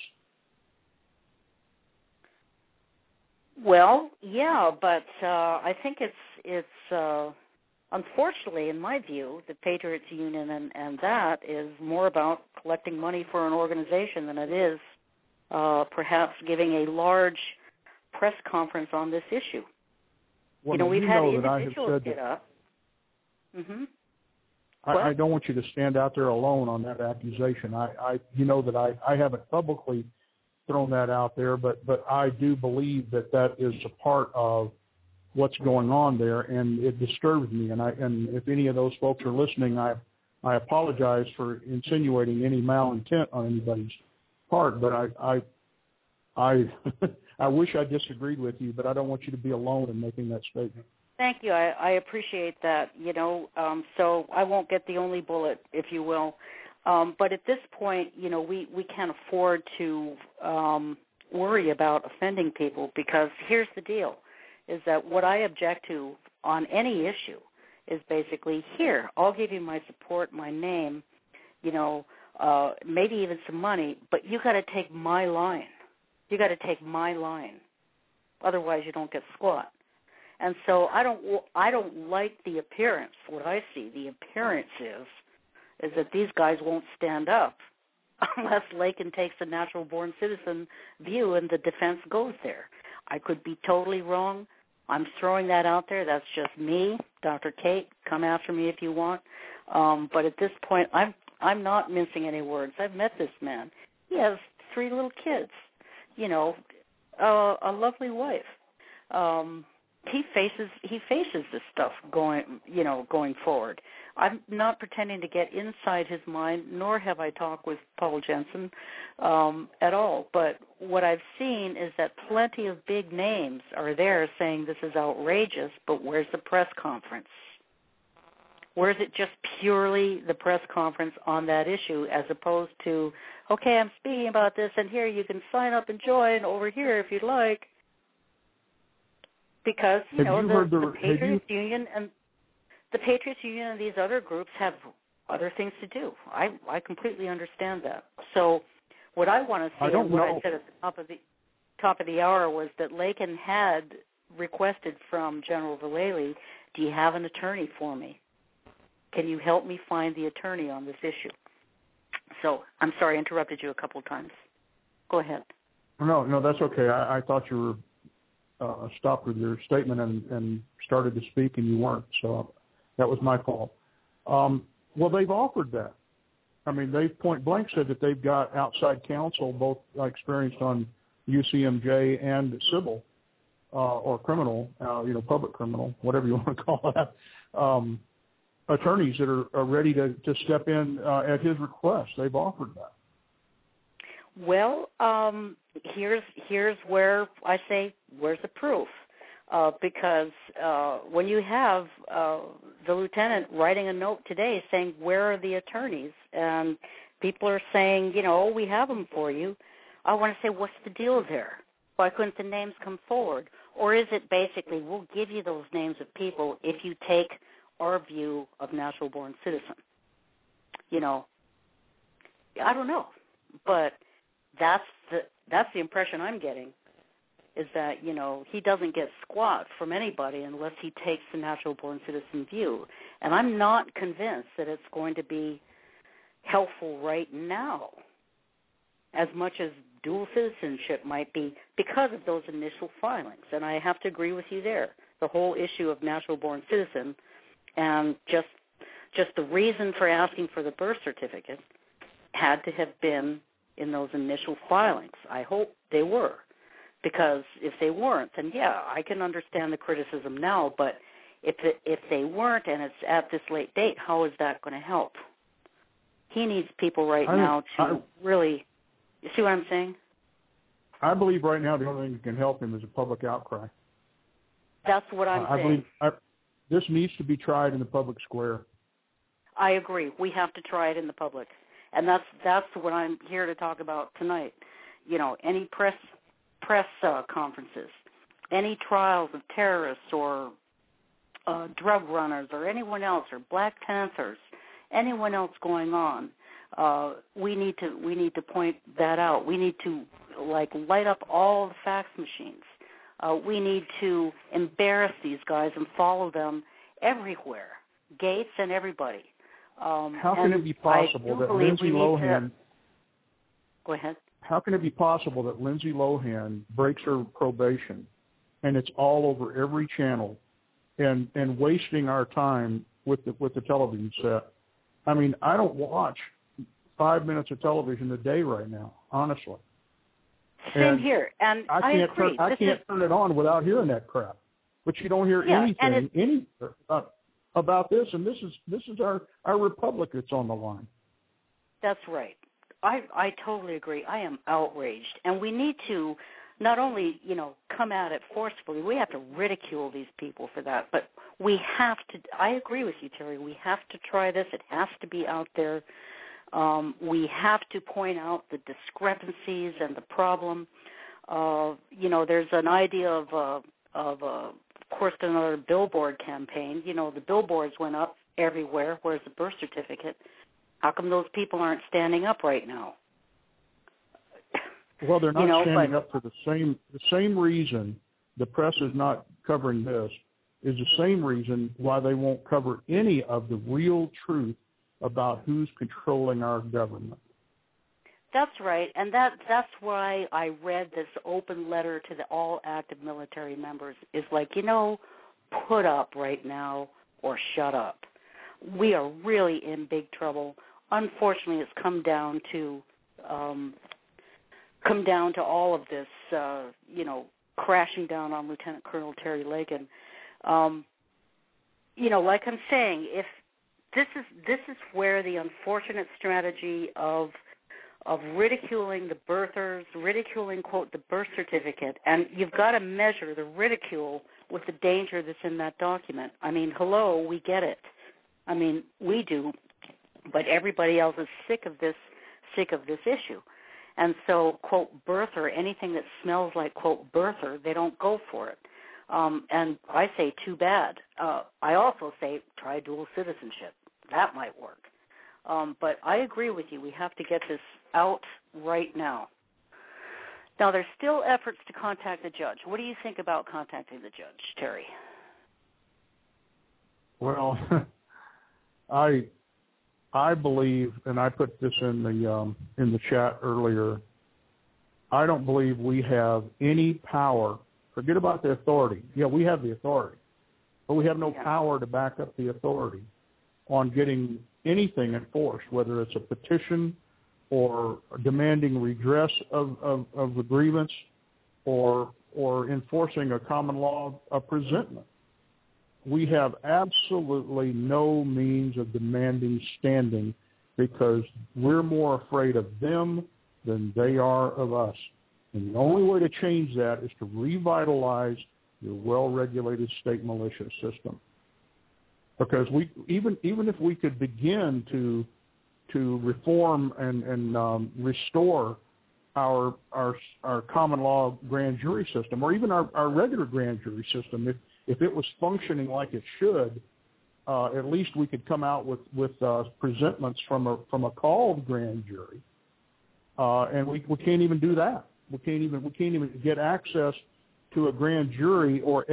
Well, yeah, but I think it's unfortunately, in my view, the Patriots Union and that is more about collecting money for an organization than it is perhaps giving a large press conference on this issue. Well, we've had individuals get up. Mm-hmm. I don't want you to stand out there alone on that accusation. You know that I haven't publicly thrown that out there, but I do believe that is a part of what's going on there, and it disturbs me. And if any of those folks are listening, I apologize for insinuating any malintent on anybody's part. But I wish I disagreed with you, but I don't want you to be alone in making that statement. Thank you. I appreciate that. So I won't get the only bullet, if you will. But at this point, we can't afford to worry about offending people, because here's the deal, is that what I object to on any issue is basically, here, I'll give you my support, my name, maybe even some money, but you got to take my line. You got to take my line. Otherwise, you don't get squat. And so I don't like the appearance. What I see, the appearance is that these guys won't stand up unless Lakin takes a natural-born citizen view and the defense goes there. I could be totally wrong. I'm throwing that out there. That's just me. Dr. Kate, come after me if you want. But at this point, I'm not mincing any words. I've met this man. He has 3 little kids, a lovely wife. He faces this stuff going forward. I'm not pretending to get inside his mind, nor have I talked with Paul Jensen at all. But what I've seen is that plenty of big names are there saying this is outrageous, but where's the press conference? Where is it just purely the press conference on that issue, as opposed to, okay, I'm speaking about this, and here you can sign up and join over here if you'd like. Because, the Patriots Union and the Patriots Union and these other groups have other things to do. I completely understand that. So what I want to see, and what I said at the top of the hour, was that Lakin had requested from General Vallely, do you have an attorney for me? Can you help me find the attorney on this issue? So I'm sorry I interrupted you a couple of times. Go ahead. No, that's okay. I thought you were stopped with your statement and started to speak, and you weren't. So that was my fault. Well, they've offered that. I mean, they've point blank said that they've got outside counsel, both experienced on UCMJ and civil or criminal, public criminal, whatever you want to call that, attorneys that are ready to step in at his request. They've offered that. Well, here's where I say, where's the proof? Because when you have the lieutenant writing a note today saying, where are the attorneys? And people are saying, we have them for you. I want to say, what's the deal there? Why couldn't the names come forward? Or is it basically, we'll give you those names of people if you take our view of natural-born citizen? I don't know. But that's the impression I'm getting, is that, he doesn't get squat from anybody unless he takes the natural-born citizen view. And I'm not convinced that it's going to be helpful right now, as much as dual citizenship might be, because of those initial filings. And I have to agree with you there. The whole issue of natural-born citizen and just the reason for asking for the birth certificate had to have been in those initial filings. I hope they were, because if they weren't, then I can understand the criticism now, but if they weren't and it's at this late date, how is that going to help? He needs people now to really, you see what I'm saying? I believe right now the only thing that can help him is a public outcry. That's what I'm saying. I believe this needs to be tried in the public square. I agree. We have to try it in the public. And that's what I'm here to talk about tonight. Any press conferences, any trials of terrorists or drug runners or anyone else, or Black Panthers, anyone else going on. We need to point that out. We need to light up all the fax machines. We need to embarrass these guys and follow them everywhere, Gates and everybody. How can it be possible that Lindsay Lohan? Go ahead. How can it be possible that Lindsay Lohan breaks her probation, and it's all over every channel, and wasting our time with the television set. I mean, I don't watch 5 minutes of television a day right now, honestly. Same here, and I agree. I can't turn it on without hearing that crap. But you don't hear anything about this, and this is our republic that's on the line. That's right. I totally agree. I am outraged, and we need to not only, come at it forcefully, we have to ridicule these people for that, but we have to, I agree with you, Terry, we have to try this. It has to be out there. We have to point out the discrepancies and the problem. There's an idea of course, another billboard campaign. The billboards went up everywhere. Where's the birth certificate? How come those people aren't standing up right now? Well, they're not standing up for the same reason the press is not covering this is the same reason why they won't cover any of the real truth about who's controlling our government. That's right, and that's why I read this open letter to the all active military members. Is like, put up right now or shut up. We are really in big trouble. Unfortunately, it's come down to all of this, crashing down on Lieutenant Colonel Terry Lagan. Like I'm saying, if this is where the unfortunate strategy of ridiculing the birthers, ridiculing, quote, the birth certificate, and you've got to measure the ridicule with the danger that's in that document. I mean, hello, we get it. I mean, we do, but everybody else is sick of this issue. And so, quote, birther, anything that smells like, quote, birther, they don't go for it. And I say, too bad. I also say, try dual citizenship. That might work. But I agree with you. We have to get this out right now. Now, there's still efforts to contact the judge. What do you think about contacting the judge, Terry? Well, I believe, and I put this in the chat earlier, I don't believe we have any power. Forget about the authority. Yeah, we have the authority, but we have no power to back up the authority on getting anything enforced, whether it's a petition or demanding redress of the grievance or enforcing a common law of presentment. We have absolutely no means of demanding standing because we're more afraid of them than they are of us. And the only way to change that is to revitalize your well-regulated state militia system. Because even if we could begin to reform and restore our common law grand jury system, or even our regular grand jury system, if it was functioning like it should, at least we could come out with presentments from a called grand jury, and we can't even do that. We can't even get access to a grand jury or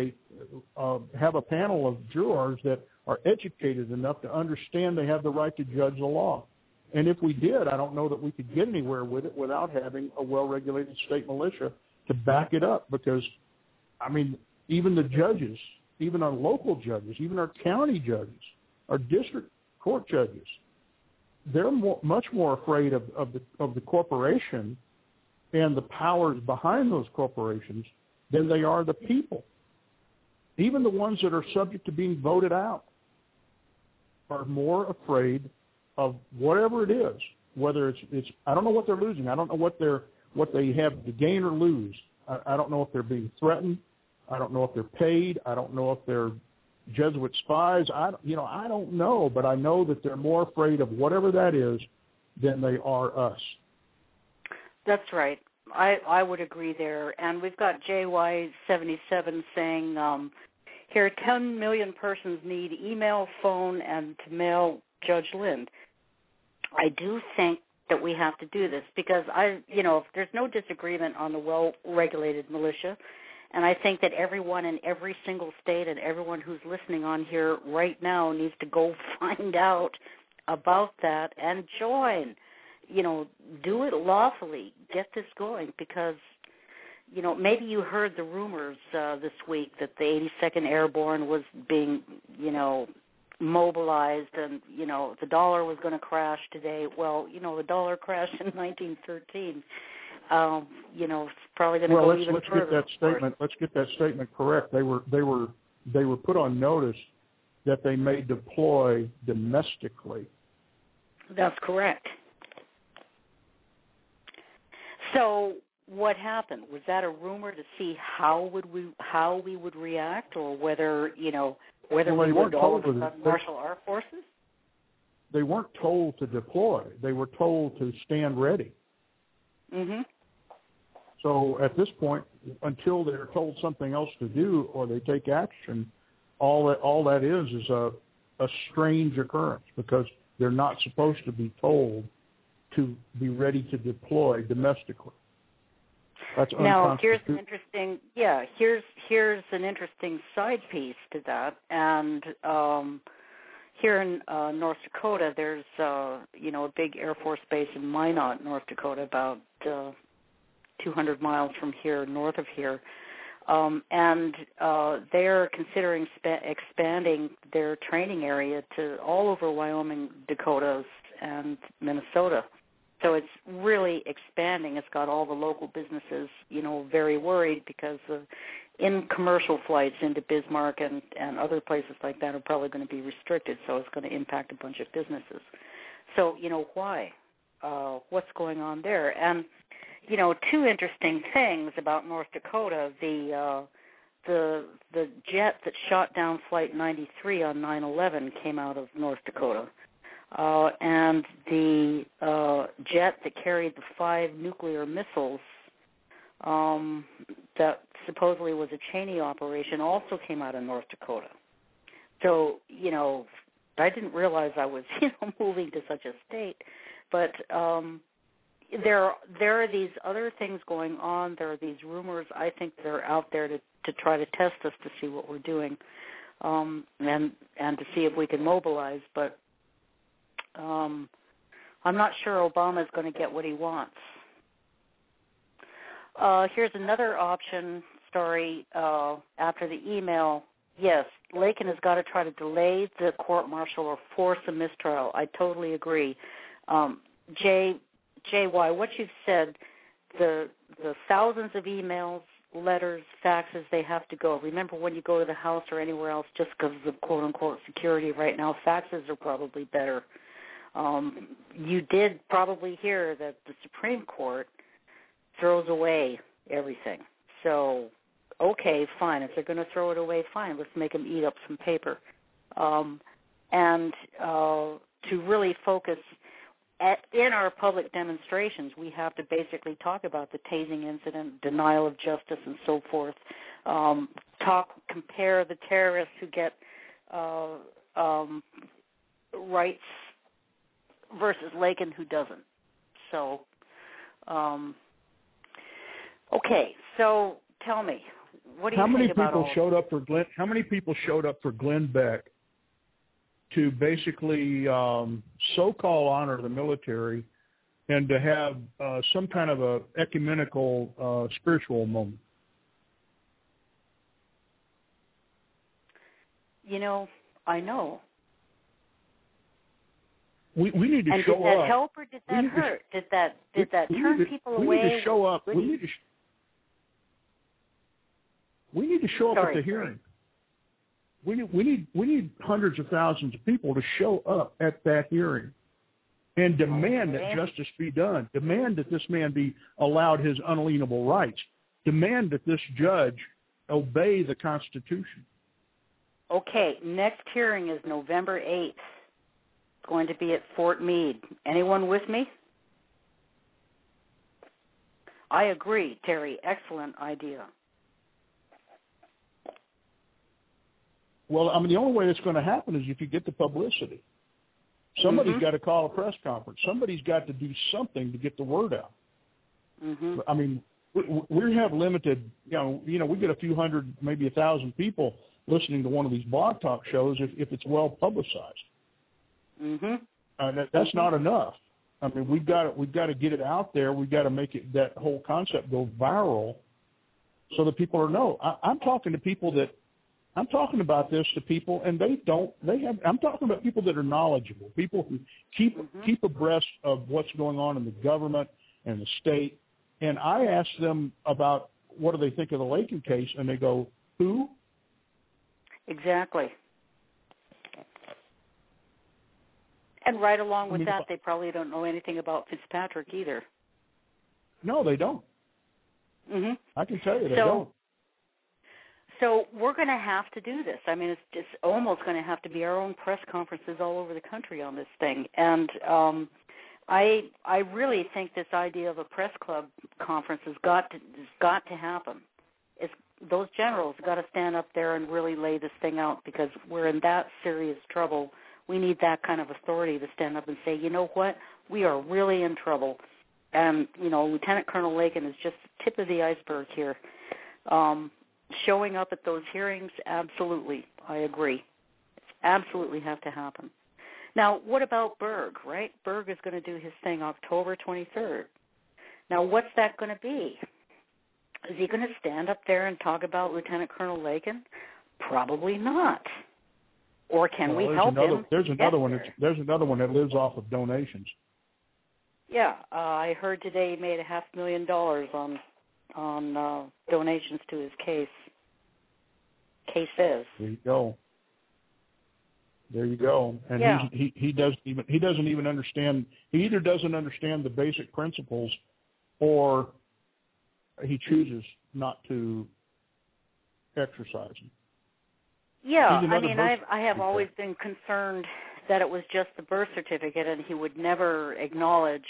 have a panel of jurors that are educated enough to understand they have the right to judge the law. And if we did, I don't know that we could get anywhere with it without having a well-regulated state militia to back it up. Because, I mean, even the judges, even our local judges, even our county judges, our district court judges, they're much more afraid of the corporation and the powers behind those corporations than they are the people. Even the ones that are subject to being voted out are more afraid of whatever it is, whether it's I don't know what they're losing. I don't know what they have to gain or lose. I don't know if they're being threatened. I don't know if they're paid. I don't know if they're Jesuit spies. I don't know, but I know that they're more afraid of whatever that is than they are us. That's right. I would agree there. And we've got JY77 saying, here 10 million persons need email, phone, and to mail Judge Lind. I do think that we have to do this because if there's no disagreement on the well-regulated militia, and I think that everyone in every single state and everyone who's listening on here right now needs to go find out about that and join. Do it lawfully. Get this going because, maybe you heard the rumors this week that the 82nd Airborne was being, mobilized, and the dollar was going to crash today. Well, the dollar crashed in 1913. It's probably going to go even further. Let's get that statement correct. They were put on notice that they may deploy domestically. That's correct. So what happened? Was that a rumor to see how we would react, or whether we would all of a sudden marshal our forces? They weren't told to deploy. They were told to stand ready. Mm-hmm. So at this point, until they're told something else to do or they take action, all that is a strange occurrence, because they're not supposed to be told to be ready to deploy domestically. That's now here's an interesting side piece to that, and here in North Dakota, there's a big Air Force base in Minot, North Dakota, about 200 miles from here, north of here, and they're considering expanding their training area to all over Wyoming, Dakotas, and Minnesota. So it's really expanding. It's got all the local businesses, very worried, because in commercial flights into Bismarck and other places like that are probably going to be restricted, so it's going to impact a bunch of businesses. So, why? What's going on there? And, two interesting things about North Dakota. The jet that shot down Flight 93 on 9/11 came out of North Dakota. And the jet that carried the 5 nuclear missiles that supposedly was a Cheney operation also came out of North Dakota. So, I didn't realize I was, moving to such a state. But there are these other things going on. There are these rumors. I think they're out there to try to test us to see what we're doing, and to see if we can mobilize. But I'm not sure Obama is going to get what he wants. Here's another option story after the email. Yes, Lakin has got to try to delay the court-martial or force a mistrial. I totally agree. JY, what you've said, the thousands of emails, letters, faxes, they have to go. Remember, when you go to the House or anywhere else, just because of quote-unquote security right now, faxes are probably better. You did probably hear that the Supreme Court throws away everything. So, okay, fine. If they're going to throw it away, fine. Let's make them eat up some paper. And to really focus in our public demonstrations, we have to basically talk about the tasing incident, denial of justice, and so forth. Compare the terrorists who get rights versus Lakin who doesn't. So, okay. So tell me, what do you think about all? How many people showed up for Glenn Beck to basically so-called honor the military and to have some kind of a ecumenical spiritual moment? I know. We need to show up. Did that help or did that hurt? Did that turn people away? We need to show up. We need to show up at the hearing. We need hundreds of thousands of people to show up at that hearing and demand that justice be done. Demand that this man be allowed his unalienable rights. Demand that this judge obey the Constitution. Okay, next hearing is November 8th. It's going to be at Fort Meade. Anyone with me? I agree, Terry. Excellent idea. Well, the only way that's going to happen is if you get the publicity. Somebody's got to call a press conference. Somebody's got to do something to get the word out. We have limited, we get a few hundred, maybe 1,000 people listening to one of these blog talk shows if it's well publicized. That's not enough. We've got to get it out there. We've got to make that whole concept go viral so that people know. I'm talking to people that I'm talking about this to people, and I'm talking about people that are knowledgeable, people who keep abreast of what's going on in the government and the state. And I ask them about what do they think of the Lakin case, and they go, who? Exactly. And right along with that, they probably don't know anything about Fitzpatrick either. No, they don't. Mm-hmm. I can tell you they don't. So we're going to have to do this. I mean, it's just almost going to have to be our own press conferences all over the country on this thing. And I really think this idea of a press club conference has got to happen. Those generals got to stand up there and really lay this thing out, because we're in that serious trouble. We need that kind of authority to stand up and say, you know what, we are really in trouble. And, Lieutenant Colonel Lakin is just the tip of the iceberg here. Showing up at those hearings, absolutely, I agree. It's absolutely have to happen. Now, what about Berg, right? Berg is going to do his thing October 23rd. Now, what's that going to be? Is he going to stand up there and talk about Lieutenant Colonel Lakin? Probably not. Or can we help him? There's another one that lives off of donations. Yeah, I heard today he made $500,000 on donations to his cases. There you go. And he doesn't even understand. He either doesn't understand the basic principles, or he chooses not to exercise them. Yeah, I mean, I have always been concerned that it was just the birth certificate, and he would never acknowledge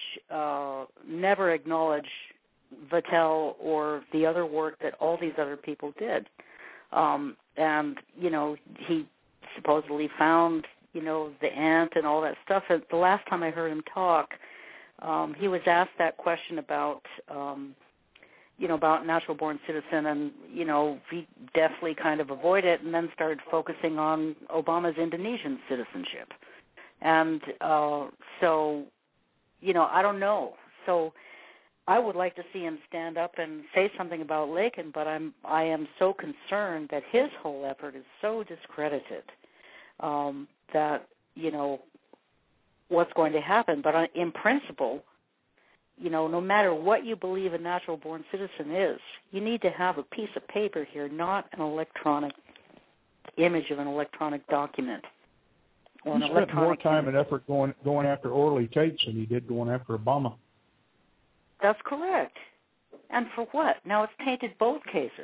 Vattel or the other work that all these other people did. And, he supposedly found, the aunt and all that stuff. And the last time I heard him talk, he was asked that question about, about natural-born citizen, and, he deftly kind of avoided it and then started focusing on Obama's Indonesian citizenship. And so, I don't know. So I would like to see him stand up and say something about Lakin, but I am so concerned that his whole effort is so discredited that, what's going to happen. But in principle, no matter what you believe a natural-born citizen is, you need to have a piece of paper here, not an electronic image of an electronic document. Or he spent more time and effort going after Orly Tates than he did going after Obama. That's correct. And for what? Now it's tainted both cases.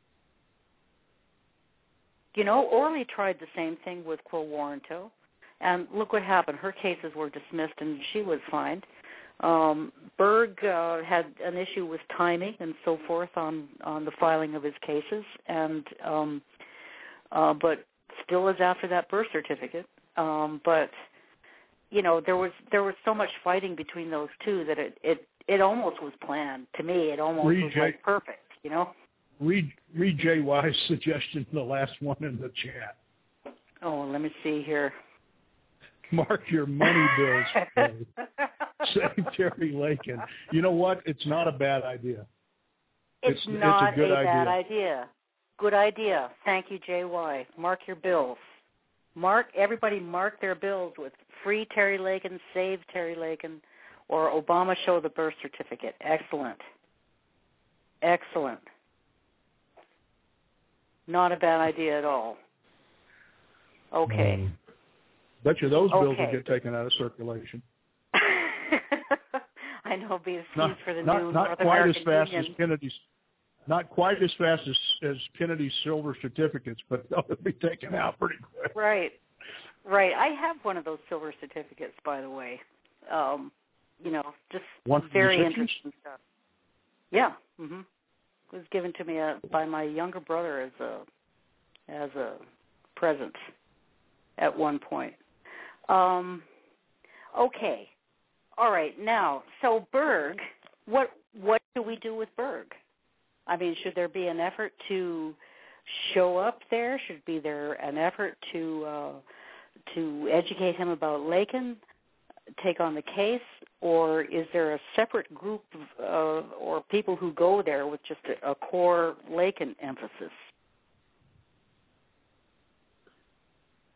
Orly tried the same thing with Quil Warranto, and look what happened. Her cases were dismissed, and she was fined. Berg had an issue with timing and so forth on the filing of his cases, and but still is after that birth certificate. But there was so much fighting between those two that it almost was planned. To me, it almost was like perfect. Read Jay Y's suggestion, the last one in the chat. Oh, let me see here. Mark your money bills. Save Terry Lakin. You know what? It's not a bad idea. It's not a bad idea. Good idea. Thank you, JY. Mark your bills. Everybody mark their bills with free Terry Lakin, save Terry Lakin, or Obama show the birth certificate. Excellent. Excellent. Not a bad idea at all. Okay. Bet you those bills will get taken out of circulation. I know, be a excuse for the new not North quite American as fast Union. as Kennedy's. Not quite as fast as Kennedy's silver certificates, but they'll be taken out pretty quick. Right. I have one of those silver certificates, by the way. Just one very interesting stuff. Yeah. Mm-hmm. It was given to me by my younger brother as a present at one point. Okay. All right. Now, so Berg, what do we do with Berg? I mean, should there be an effort to show up there? Should be there an effort to educate him about Lakin, take on the case, or is there a separate group or people who go there with just a core Lakin emphasis?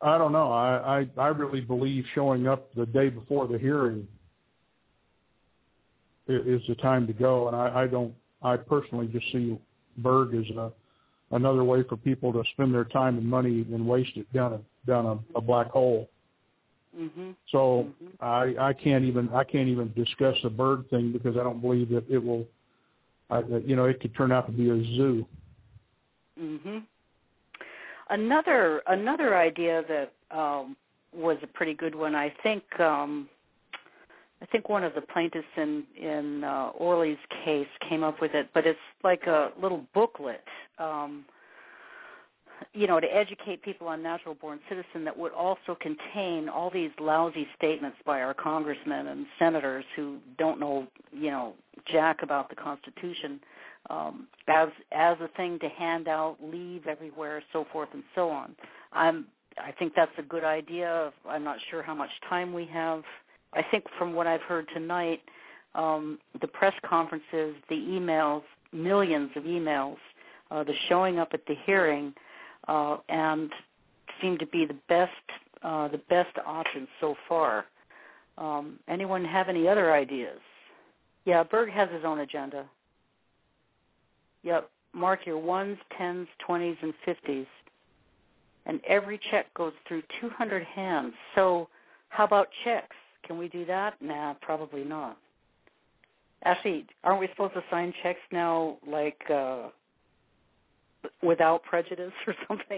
I don't know. I really believe showing up the day before the hearing is the time to go, and I personally just see Berg as another way for people to spend their time and money and waste it down a black hole. Mm-hmm. So mm-hmm. I can't even discuss the Berg thing because I don't believe that it will. It could turn out to be a zoo. Mm-hmm. Another idea that was a pretty good one. I think one of the plaintiffs in Orley's case came up with it, but it's like a little booklet, to educate people on natural-born citizen that would also contain all these lousy statements by our congressmen and senators who don't know, jack about the Constitution, as a thing to hand out, leave everywhere, so forth and so on. I think that's a good idea. I'm not sure how much time we have. I think from what I've heard tonight, the press conferences, the emails, millions of emails, the showing up at the hearing, and seem to be the best option so far. Anyone have any other ideas? Yeah, Berg has his own agenda. Yep, mark your 1s, 10s, 20s, and 50s. And every check goes through 200 hands. So how about checks? Can we do that? Nah, probably not. Actually, aren't we supposed to sign checks now, like without prejudice or something?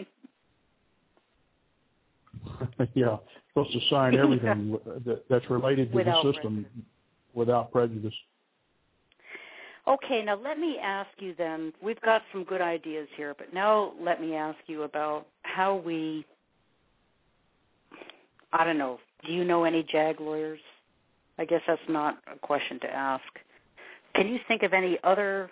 Yeah, supposed to sign everything that's related to the system without prejudice. Okay, now let me ask you then, we've got some good ideas here, but now let me ask you about how I don't know, do you know any JAG lawyers? I guess that's not a question to ask. Can you think of any other?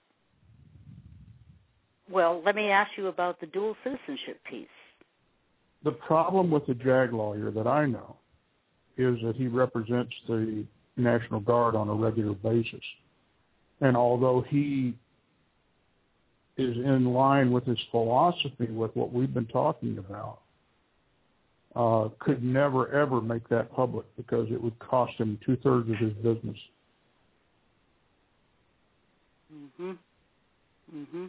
Well, let me ask you about the dual citizenship piece. The problem with the JAG lawyer that I know is that he represents the National Guard on a regular basis. And although he is in line with his philosophy with what we've been talking about, could never, ever make that public because it would cost him 2/3 of his business. Mm-hmm. Mm-hmm.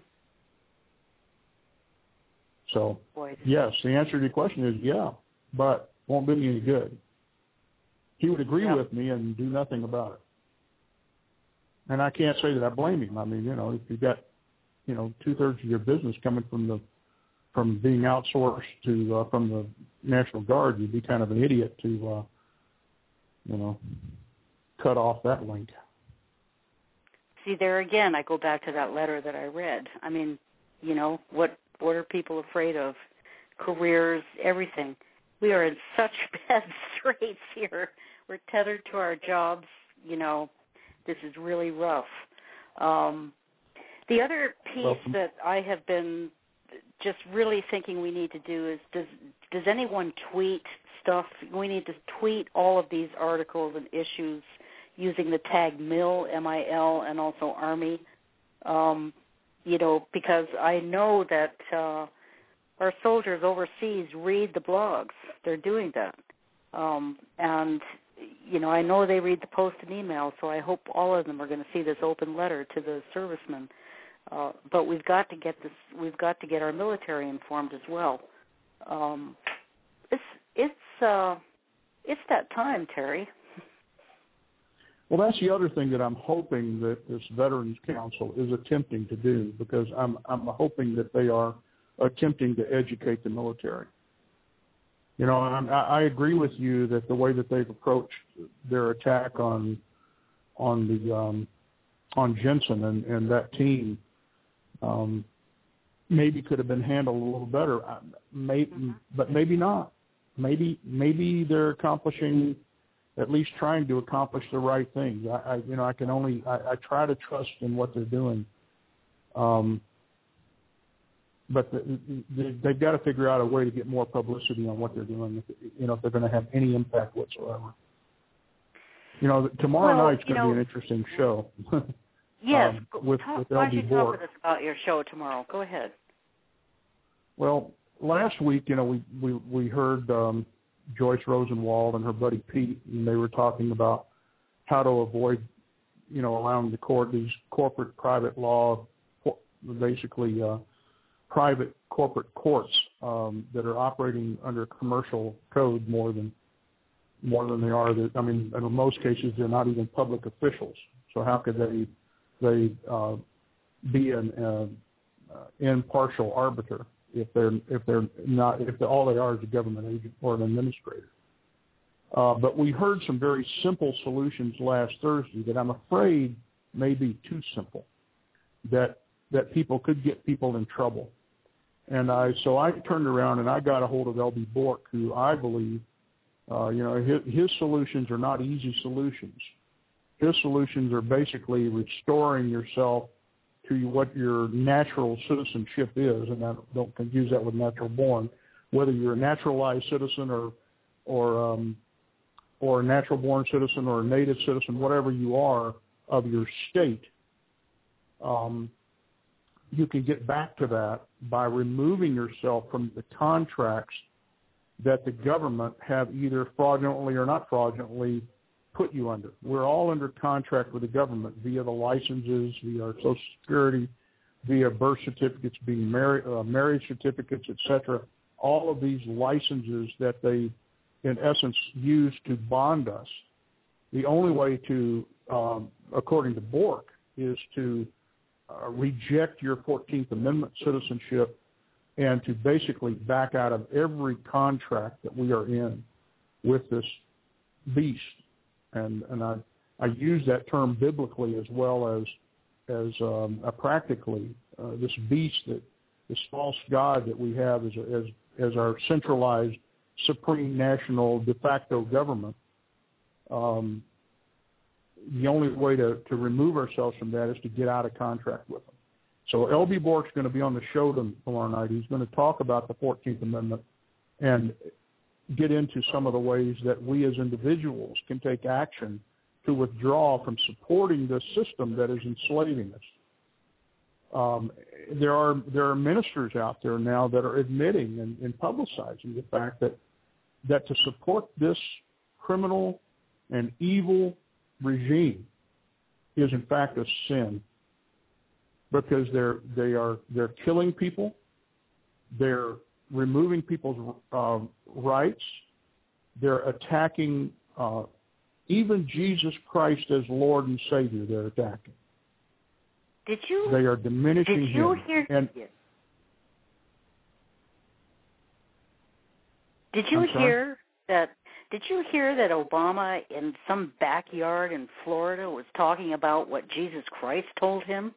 So, yes, the answer to your question is yeah, but won't do me any good. He would agree with me and do nothing about it. And I can't say that I blame him. I mean, if you've got, 2/3 of your business coming from being outsourced to from the National Guard, you'd be kind of an idiot to, cut off that link. See, there again, I go back to that letter that I read. I mean, what are people afraid of? Careers, everything. We are in such bad straits here. We're tethered to our jobs. This is really rough. The other piece that I have been just really thinking we need to do is, does anyone tweet stuff? We need to tweet all of these articles and issues using the tag MIL, M-I-L, and also Army, because I know that our soldiers overseas read the blogs. They're doing that. And I know they read the post and email, so I hope all of them are going to see this open letter to the servicemen. But we've got to get this. We've got to get our military informed as well. It's that time, Terry. Well, that's the other thing that I'm hoping that this Veterans Council is attempting to do, because I'm hoping that they are attempting to educate the military. I agree with you that the way that they've approached their attack on Jensen and that team maybe could have been handled a little better. But maybe not. Maybe they're accomplishing, at least trying to accomplish the right things. I try to trust in what they're doing. But they've got to figure out a way to get more publicity on what they're doing, if they're going to have any impact whatsoever. Tomorrow night's going to be an interesting show. Yes. With why LB don't you talk Borg. with us about your show tomorrow? Go ahead. Well, last week, we heard Joyce Rosenwald and her buddy Pete, and they were talking about how to avoid, allowing the court, these corporate private law, basically private corporate courts that are operating under commercial code more than they are. In most cases, they're not even public officials. So how could they be an impartial arbiter if they're not, if all they are is a government agent or an administrator? But we heard some very simple solutions last Thursday that I'm afraid may be too simple, that people could get people in trouble. And so I turned around and I got a hold of L.B. Bork, who I believe, his solutions are not easy solutions. His solutions are basically restoring yourself to what your natural citizenship is, and don't confuse that with natural born. Whether you're a naturalized citizen or a natural born citizen or a native citizen, whatever you are of your state, you can get back to that by removing yourself from the contracts that the government have either fraudulently or not fraudulently put you under. We're all under contract with the government via the licenses, via our Social Security, via birth certificates, being marriage certificates, etc. All of these licenses that they, in essence, use to bond us. The only way to, according to Bork, is to reject your 14th Amendment citizenship and to basically back out of every contract that we are in with this beast. And I use that term biblically as well as practically, this beast, this false god that we have as our centralized supreme national de facto government. The only way to remove ourselves from that is to get out of contract with them. So L.B. Bork's going to be on the show tomorrow night. He's going to talk about the 14th Amendment and get into some of the ways that we as individuals can take action to withdraw from supporting this system that is enslaving us. There are ministers out there now that are admitting and publicizing the fact that to support this criminal and evil regime is in fact a sin, because they're killing people, they're removing people's rights, they're attacking even Jesus Christ as Lord and Savior. They're attacking. They are diminishing him. Did you hear that Obama in some backyard in Florida was talking about what Jesus Christ told him?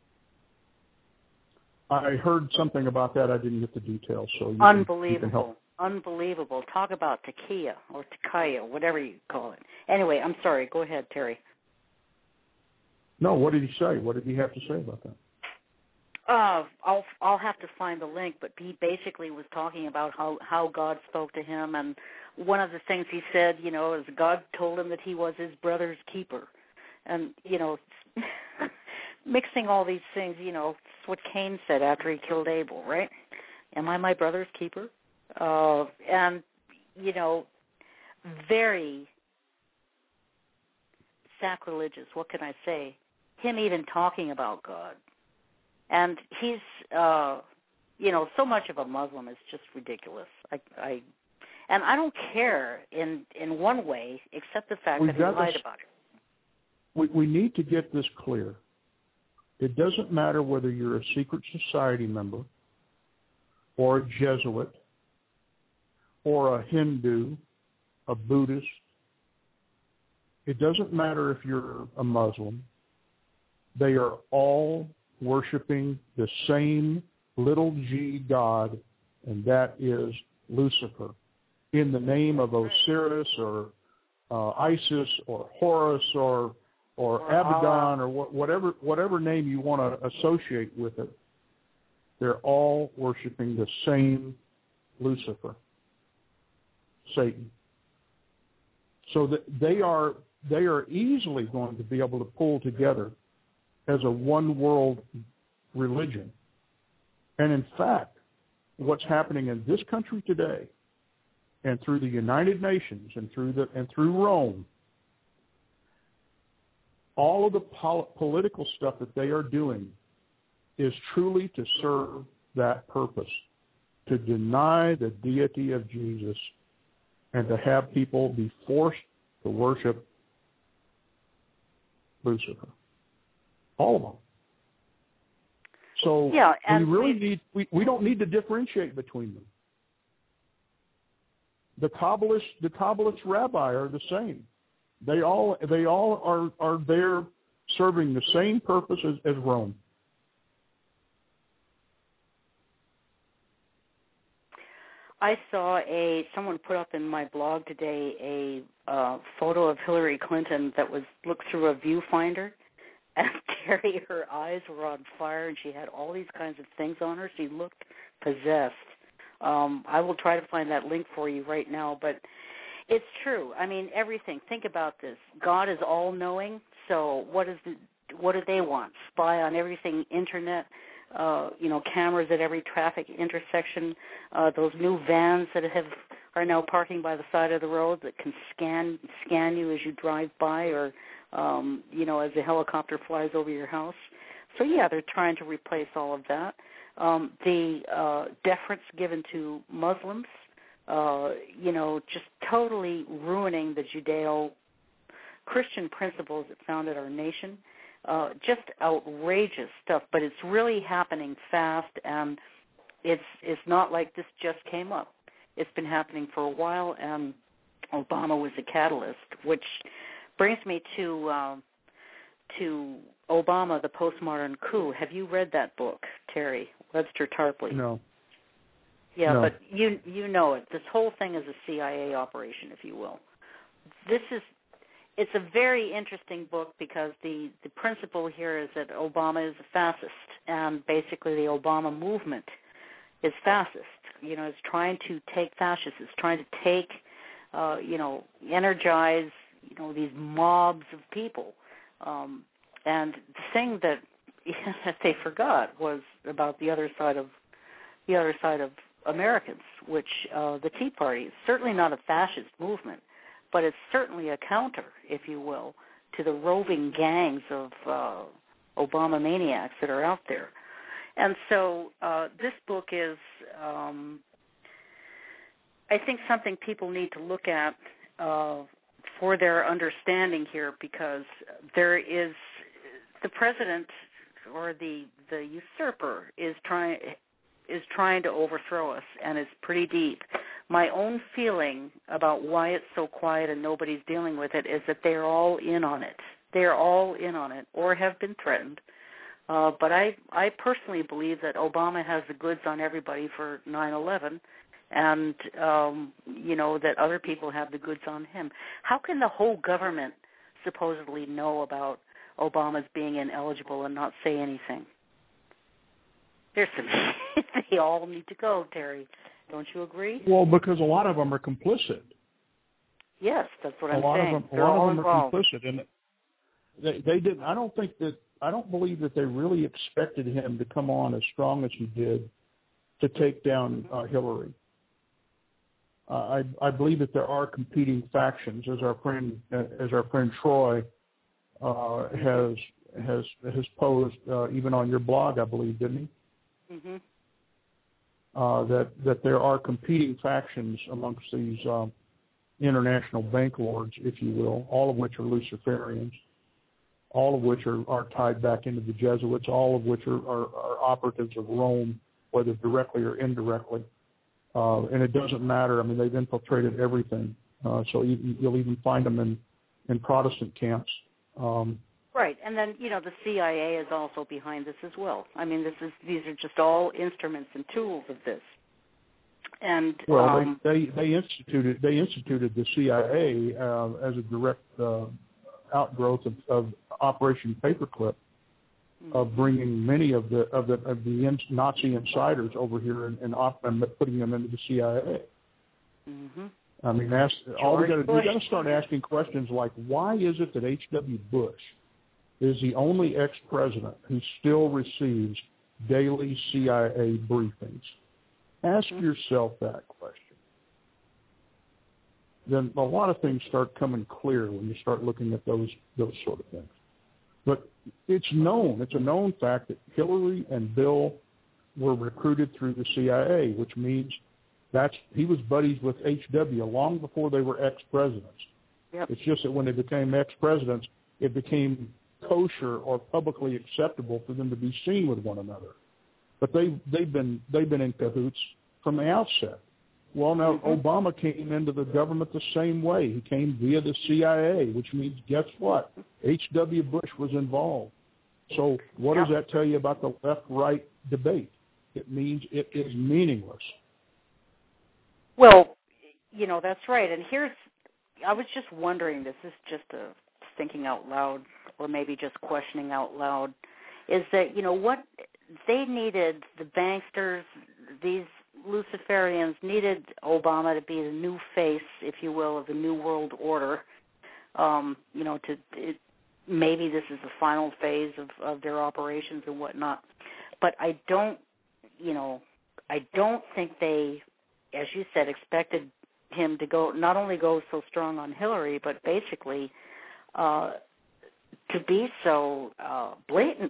I heard something about that. I didn't get the details. So Unbelievable. Unbelievable. Talk about Takia or Takaya, whatever you call it. Anyway, I'm sorry. Go ahead, Terry. No, what did he say? What did he have to say about that? I'll have to find the link, but he basically was talking about how God spoke to him, and one of the things he said, is God told him that he was his brother's keeper. And, mixing all these things, it's what Cain said after he killed Abel, right? Am I my brother's keeper? And, very sacrilegious, what can I say? Him even talking about God. And he's, so much of a Muslim is just ridiculous. And I don't care in one way except the fact that he lied about it. We need to get this clear. It doesn't matter whether you're a secret society member or a Jesuit or a Hindu, a Buddhist. It doesn't matter if you're a Muslim. They are all worshiping the same little g god, and that is Lucifer, in the name of Osiris or Isis or Horus or Abaddon or whatever name you want to associate with it. They're all worshiping the same Lucifer, Satan. So that they are easily going to be able to pull together as a one world religion. And in fact, what's happening in this country today, and through the United Nations and through Rome, all of the political stuff that they are doing is truly to serve that purpose, to deny the deity of Jesus and to have people be forced to worship Lucifer. All of them. So we don't need to differentiate between them. The Kabbalist rabbi are the same. They all are there serving the same purpose as Rome. I saw someone put up in my blog today a photo of Hillary Clinton that was looked through a viewfinder, and Terry, her eyes were on fire, and she had all these kinds of things on her. She looked possessed. I will try to find that link for you right now, but it's true. I mean, everything. Think about this. God is all-knowing, so what do they want? Spy on everything, internet, cameras at every traffic intersection, those new vans that are now parking by the side of the road that can scan you as you drive by or, as the helicopter flies over your house. So, yeah, they're trying to replace all of that. The deference given to Muslims, just totally ruining the Judeo-Christian principles that founded our nation. Just outrageous stuff, but it's really happening fast, and it's not like this just came up. It's been happening for a while, and Obama was a catalyst, which brings me to Obama, the Postmodern Coup. Have you read that book, Terry? Webster Tarpley? No. Yeah, no. But you know it. This whole thing is a CIA operation, if you will. It's a very interesting book because the principle here is that Obama is a fascist, and basically the Obama movement is fascist. It's trying to take fascists. It's trying to take, energize, these mobs of people. And the thing that they forgot was about the other side of Americans, which the Tea Party is certainly not a fascist movement, but it's certainly a counter, if you will, to the roving gangs of Obama maniacs that are out there. And so this book is, I think, something people need to look at for their understanding here, because there is the president or the usurper is trying to overthrow us, and it's pretty deep. My own feeling about why it's so quiet and nobody's dealing with it is that they're all in on it. They're all in on it or have been threatened. But I personally believe that Obama has the goods on everybody for 9/11, and, that other people have the goods on him. How can the whole government supposedly know about Obama's being ineligible and not say anything? They all need to go, Terry. Don't you agree? Well, because a lot of them are complicit. Yes, that's what I'm saying. A lot of them are complicit, and they didn't. I don't believe that they really expected him to come on as strong as he did to take down Hillary. I believe that there are competing factions, as our friend Troy has posed even on your blog, I believe, didn't he? Mm-hmm. That there are competing factions amongst these international bank lords, if you will, all of which are Luciferians, all of which are tied back into the Jesuits, all of which are operatives of Rome, whether directly or indirectly. And it doesn't matter. I mean, they've infiltrated everything. So you'll even find them in Protestant camps. Right, and then the CIA is also behind this as well. I mean, these are just all instruments and tools of this. And they instituted the CIA as a direct outgrowth of Operation Paperclip, of bringing many of the Nazi insiders over here and putting them into the CIA. Mm-hmm. I mean, we got to start asking questions like, why is it that H.W. Bush is the only ex-president who still receives daily CIA briefings? Ask yourself that question. Then a lot of things start coming clear when you start looking at those sort of things. But it's known. It's a known fact that Hillary and Bill were recruited through the CIA, which means he was buddies with H.W. long before they were ex-presidents. Yep. It's just that when they became ex-presidents, it became kosher or publicly acceptable for them to be seen with one another. But they've been in cahoots from the outset. Well, now Obama came into the government the same way. He came via the CIA, which means, guess what? H.W. Bush was involved. So what does that tell you about the left-right debate? It means it is meaningless. Well, that's right. And I was just wondering, this is just a thinking out loud or maybe just questioning out loud, is that, what they needed, the banksters, these Luciferians needed Obama to be the new face, if you will, of the New World Order. Maybe this is the final phase of their operations and whatnot. But I don't think they, as you said, expected him to not only go so strong on Hillary, but basically to be so blatant,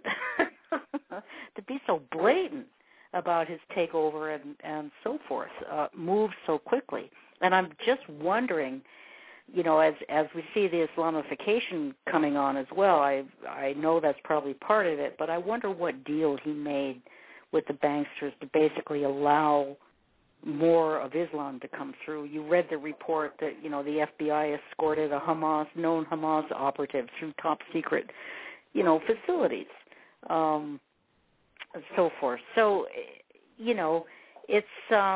about his takeover and so forth, move so quickly. And I'm just wondering, as we see the Islamification coming on as well, I know that's probably part of it, but I wonder what deal he made with the banksters to basically allow more of Islam to come through. You read the report that, the FBI escorted a known Hamas operative through top secret, facilities. And so forth. So, it's.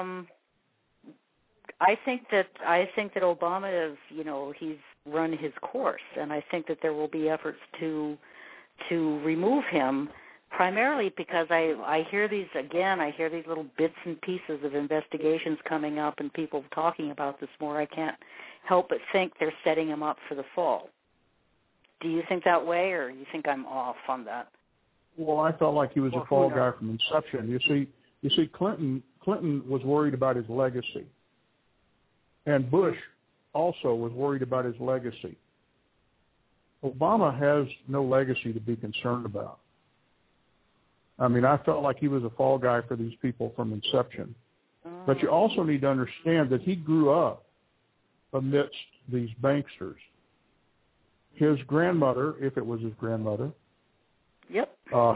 I think that Obama is, he's run his course, and I think that there will be efforts to remove him, primarily because I hear these little bits and pieces of investigations coming up and people talking about this more. I can't help but think they're setting him up for the fall. Do you think that way, or you think I'm off on that? Well, I felt like he was a fall guy from inception. You see, Clinton was worried about his legacy, and Bush also was worried about his legacy. Obama has no legacy to be concerned about. I mean, I felt like he was a fall guy for these people from inception. But you also need to understand that he grew up amidst these banksters. His grandmother, if it was his grandmother, yep.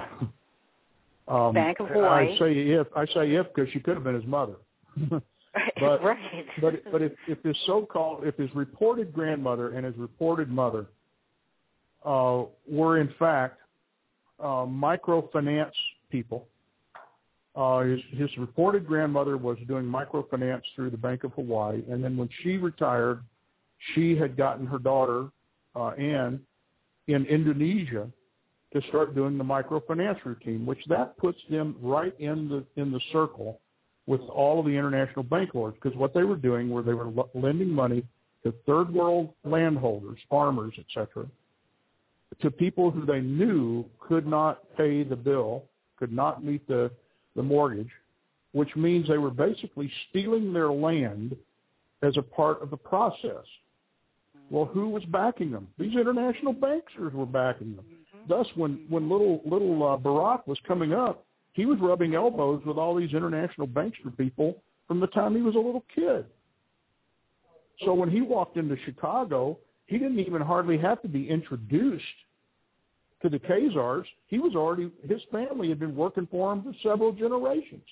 Bank of Hawaii. I say if because she could have been his mother. But, right. but if his reported grandmother and his reported mother were in fact microfinance people, his reported grandmother was doing microfinance through the Bank of Hawaii, and then when she retired, she had gotten her daughter Anne in Indonesia to start doing the microfinance routine, which that puts them right in the circle with all of the international bank lords, because what they were doing were they were lending money to third world landholders, farmers, etc., to people who they knew could not pay the bill, could not meet the mortgage, which means they were basically stealing their land as a part of the process. Well, who was backing them? These international banksters were backing them. Thus, when little Barack was coming up, he was rubbing elbows with all these international bankster people from the time he was a little kid. So when he walked into Chicago, he didn't even hardly have to be introduced to the Khazars. His family had been working for him for several generations.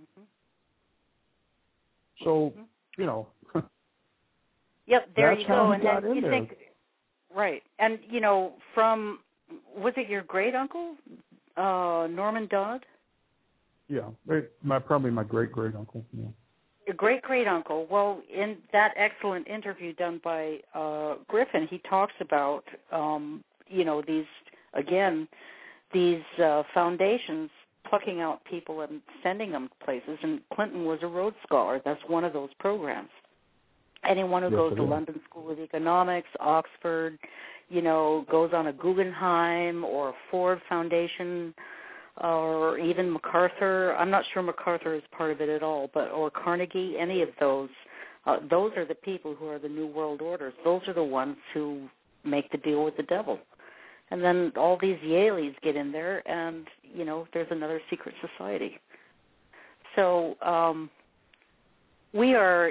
So, Yep, there you go. And then you think, right. And, was it your great-uncle, Norman Dodd? Yeah, probably my great-great-uncle, yeah. Your great-great-uncle. Well, in that excellent interview done by Griffin, he talks about, these foundations plucking out people and sending them places, and Clinton was a Rhodes Scholar. That's one of those programs. Anyone who goes to London School of Economics, Oxford, goes on a Guggenheim or a Ford Foundation or even MacArthur. I'm not sure MacArthur is part of it at all, or Carnegie, any of those. Those are the people who are the New World Orders. Those are the ones who make the deal with the devil. And then all these Yaleys get in there, and, there's another secret society. So we are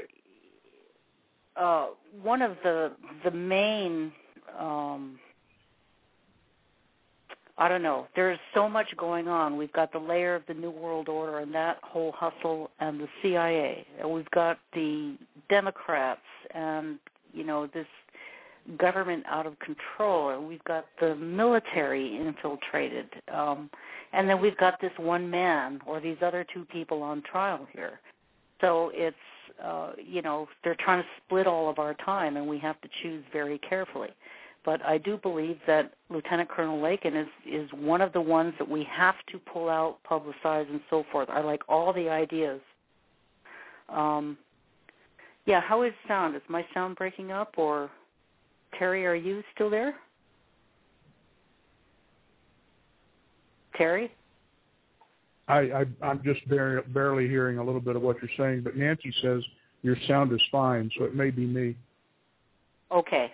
one of the main, there's so much going on. We've got the layer of the New World Order and that whole hustle, and the CIA. And we've got the Democrats and, this government out of control. And we've got the military infiltrated. And then we've got this one man or these other two people on trial here. So it's, they're trying to split all of our time, and we have to choose very carefully. But I do believe that Lieutenant Colonel Lakin is one of the ones that we have to pull out, publicize, and so forth. I like all the ideas. How is sound? Is my sound breaking up? Or, Terry, are you still there? Terry? I'm just barely hearing a little bit of what you're saying, but Nancy says your sound is fine, so it may be me. Okay.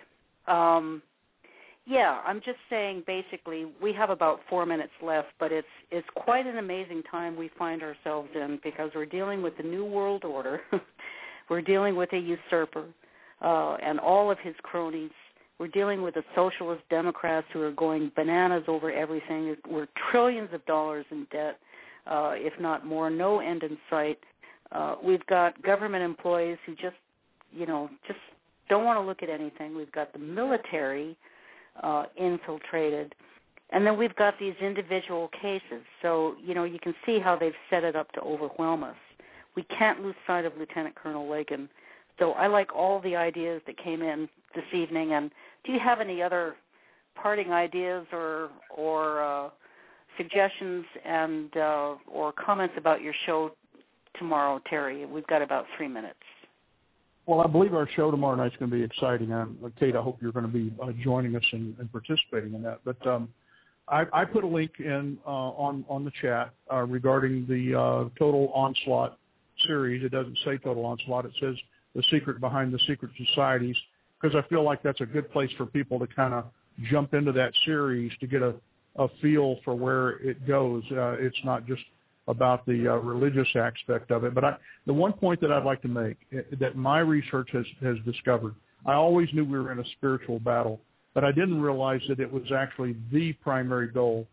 I'm just saying basically we have about 4 minutes left, but it's quite an amazing time we find ourselves in because we're dealing with the New World Order. We're dealing with a usurper and all of his cronies. We're dealing with the socialist Democrats who are going bananas over everything. We're trillions of dollars in debt, if not more, no end in sight. We've got government employees who just don't want to look at anything. We've got the military infiltrated. And then we've got these individual cases. So, you can see how they've set it up to overwhelm us. We can't lose sight of Lieutenant Colonel Lakin. So I like all the ideas that came in this evening. And do you have any other parting ideas or suggestions and or comments about your show tomorrow, Terry? We've got about 3 minutes. Well, I believe our show tomorrow night is going to be exciting. Kate, I hope you're going to be joining us and participating in that. But I put a link in on the chat regarding the Total Onslaught series. It doesn't say Total Onslaught. It says The Secret Behind the Secret Societies, because I feel like that's a good place for people to kind of jump into that series to get a feel for where it goes. It's not just about the religious aspect of it. But the one point that I'd like to make that my research has discovered, I always knew we were in a spiritual battle, but I didn't realize that it was actually the primary goal.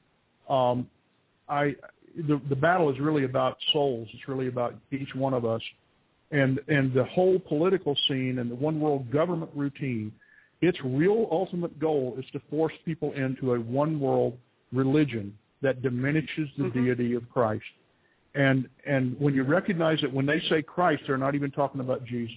The battle is really about souls. It's really about each one of us. And the whole political scene and the one world government routine, its real ultimate goal is to force people into a one world religion that diminishes the deity of Christ. And when you recognize that when they say Christ, they're not even talking about Jesus.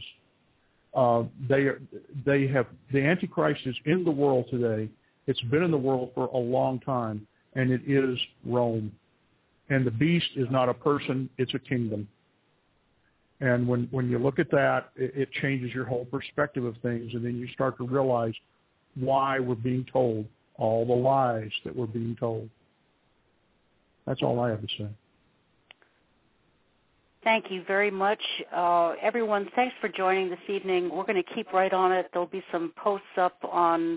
They have the Antichrist is in the world today. It's been in the world for a long time, and it is Rome. And the beast is not a person; it's a kingdom. And when you look at that, it changes your whole perspective of things, and then you start to realize why we're being told all the lies that we're being told. That's all I have to say. Thank you very much. Everyone, thanks for joining this evening. We're going to keep right on it. There'll be some posts up on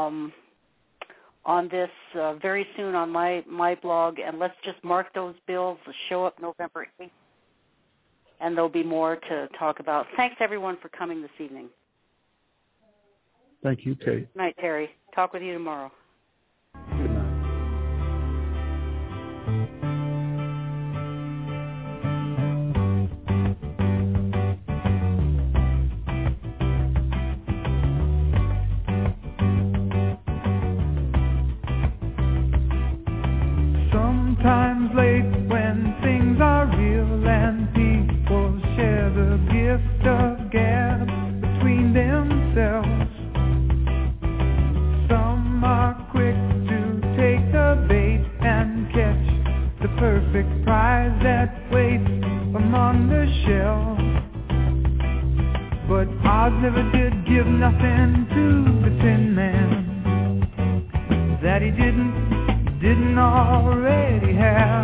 this very soon on my blog, and let's just mark those bills. The show up November 8th, and there'll be more to talk about. Thanks, everyone, for coming this evening. Thank you, Kate. Good night, Terry. Talk with you tomorrow. Good night. Sometimes late when things are real and people share the gift of gab between themselves. Some are quick to take the bait and catch the perfect prize that waits among the shells. But Oz never did give nothing to the Tin Man that he didn't didn't already have.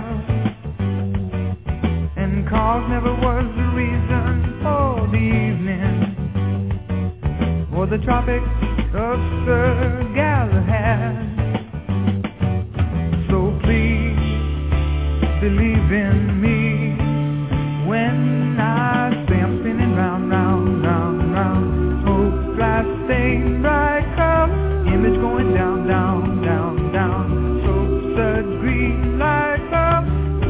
And cause never was the reason for the evening or the Tropics of Sir Galahad. So please believe in me when I say I'm spinning round, round, round, round. Smoke, flash, stain, bright color, image going down, down, down, down. Soap, stud, green light up.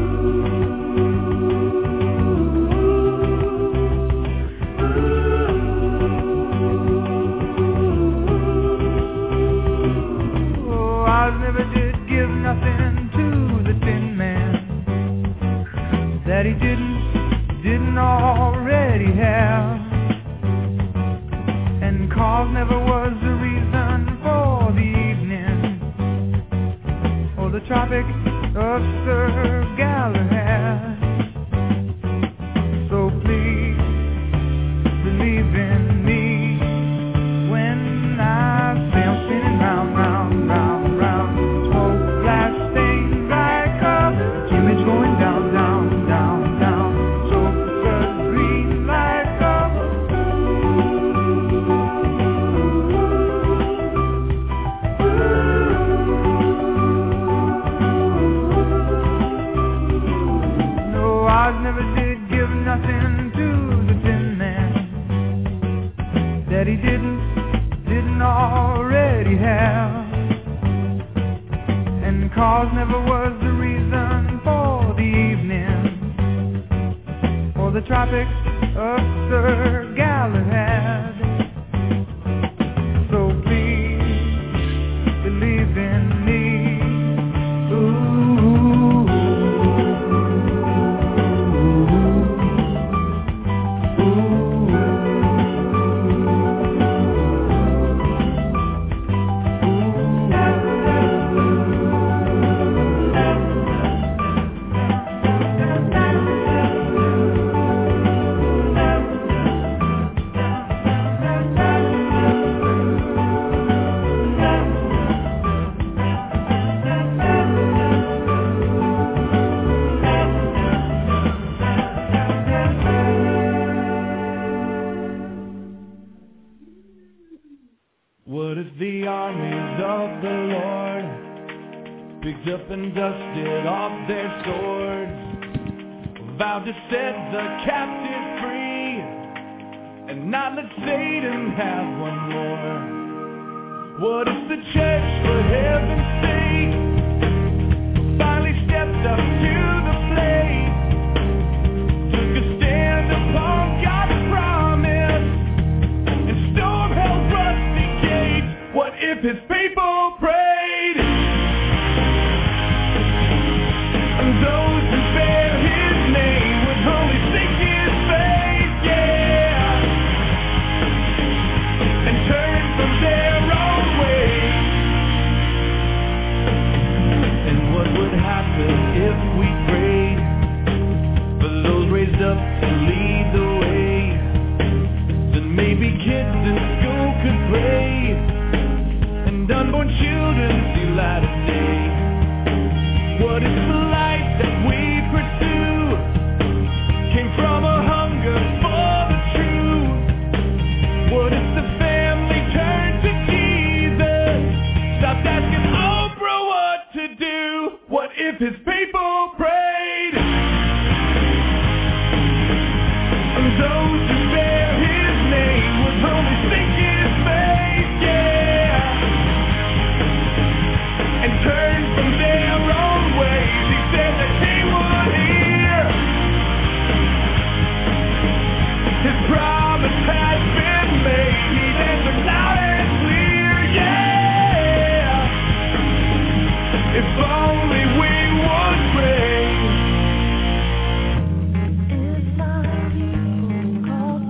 Oh, I never did give nothing to the Tin Man that he didn't already have. And cause never was the reason for the evening or the Tropics of Sir Galahad. So please believe in me when I say I'm spinning round, round, round, round. Smoke, flash, stain, bright color, image going down, down, down, down. Soap, stud, green light up. No, I never did give nothing to the Tin Man that he didn't already have. And cause never was the reason for the evening or the Tropics of Sir Galahad. So please believe in me. What if the armies of the Lord picked up and dusted off their swords, vowed to set the captive free and not let Satan have one more? What if the church, for heaven's sake, finally stepped up to the plate, took a stand upon God's promise and stormed hell's rusty gate? What if his people prayed? And those who bear his name would only seek his face, yeah, and turn from their own ways. And what would happen if we prayed for those raised up to lead the way? Then maybe kids in school could pray and unborn children see light of day. What if the life that we pursue came from a hunger for the truth? What if the family turned to Jesus, stopped asking Oprah what to do? What if his people prayed? And those who bear his name would only seek his face, yeah, and turn from their own ways. He said that he would hear. His promise has been made. He's answered loud and clear, yeah. If only we would pray. If my people call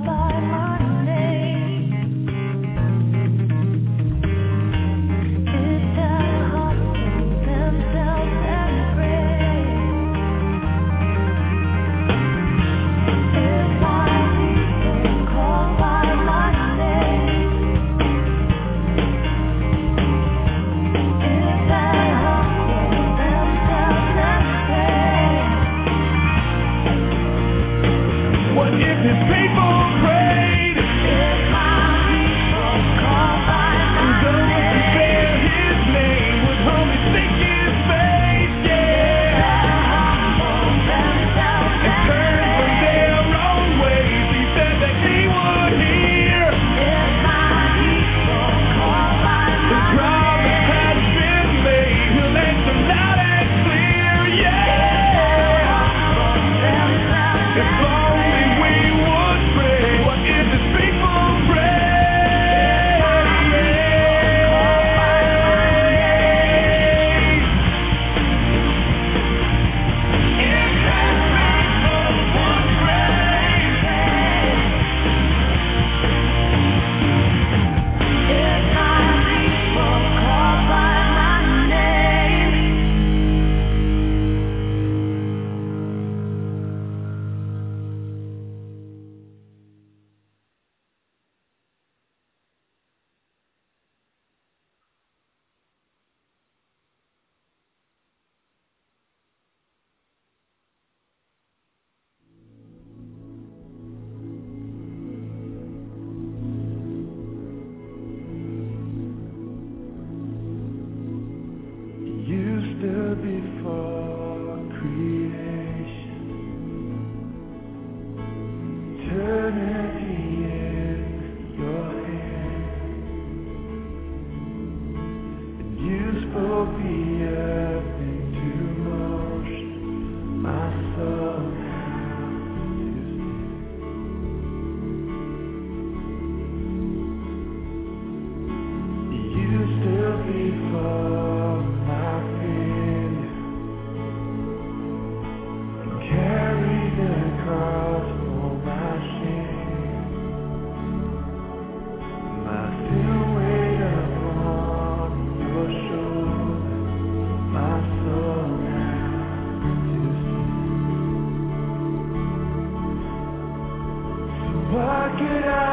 could I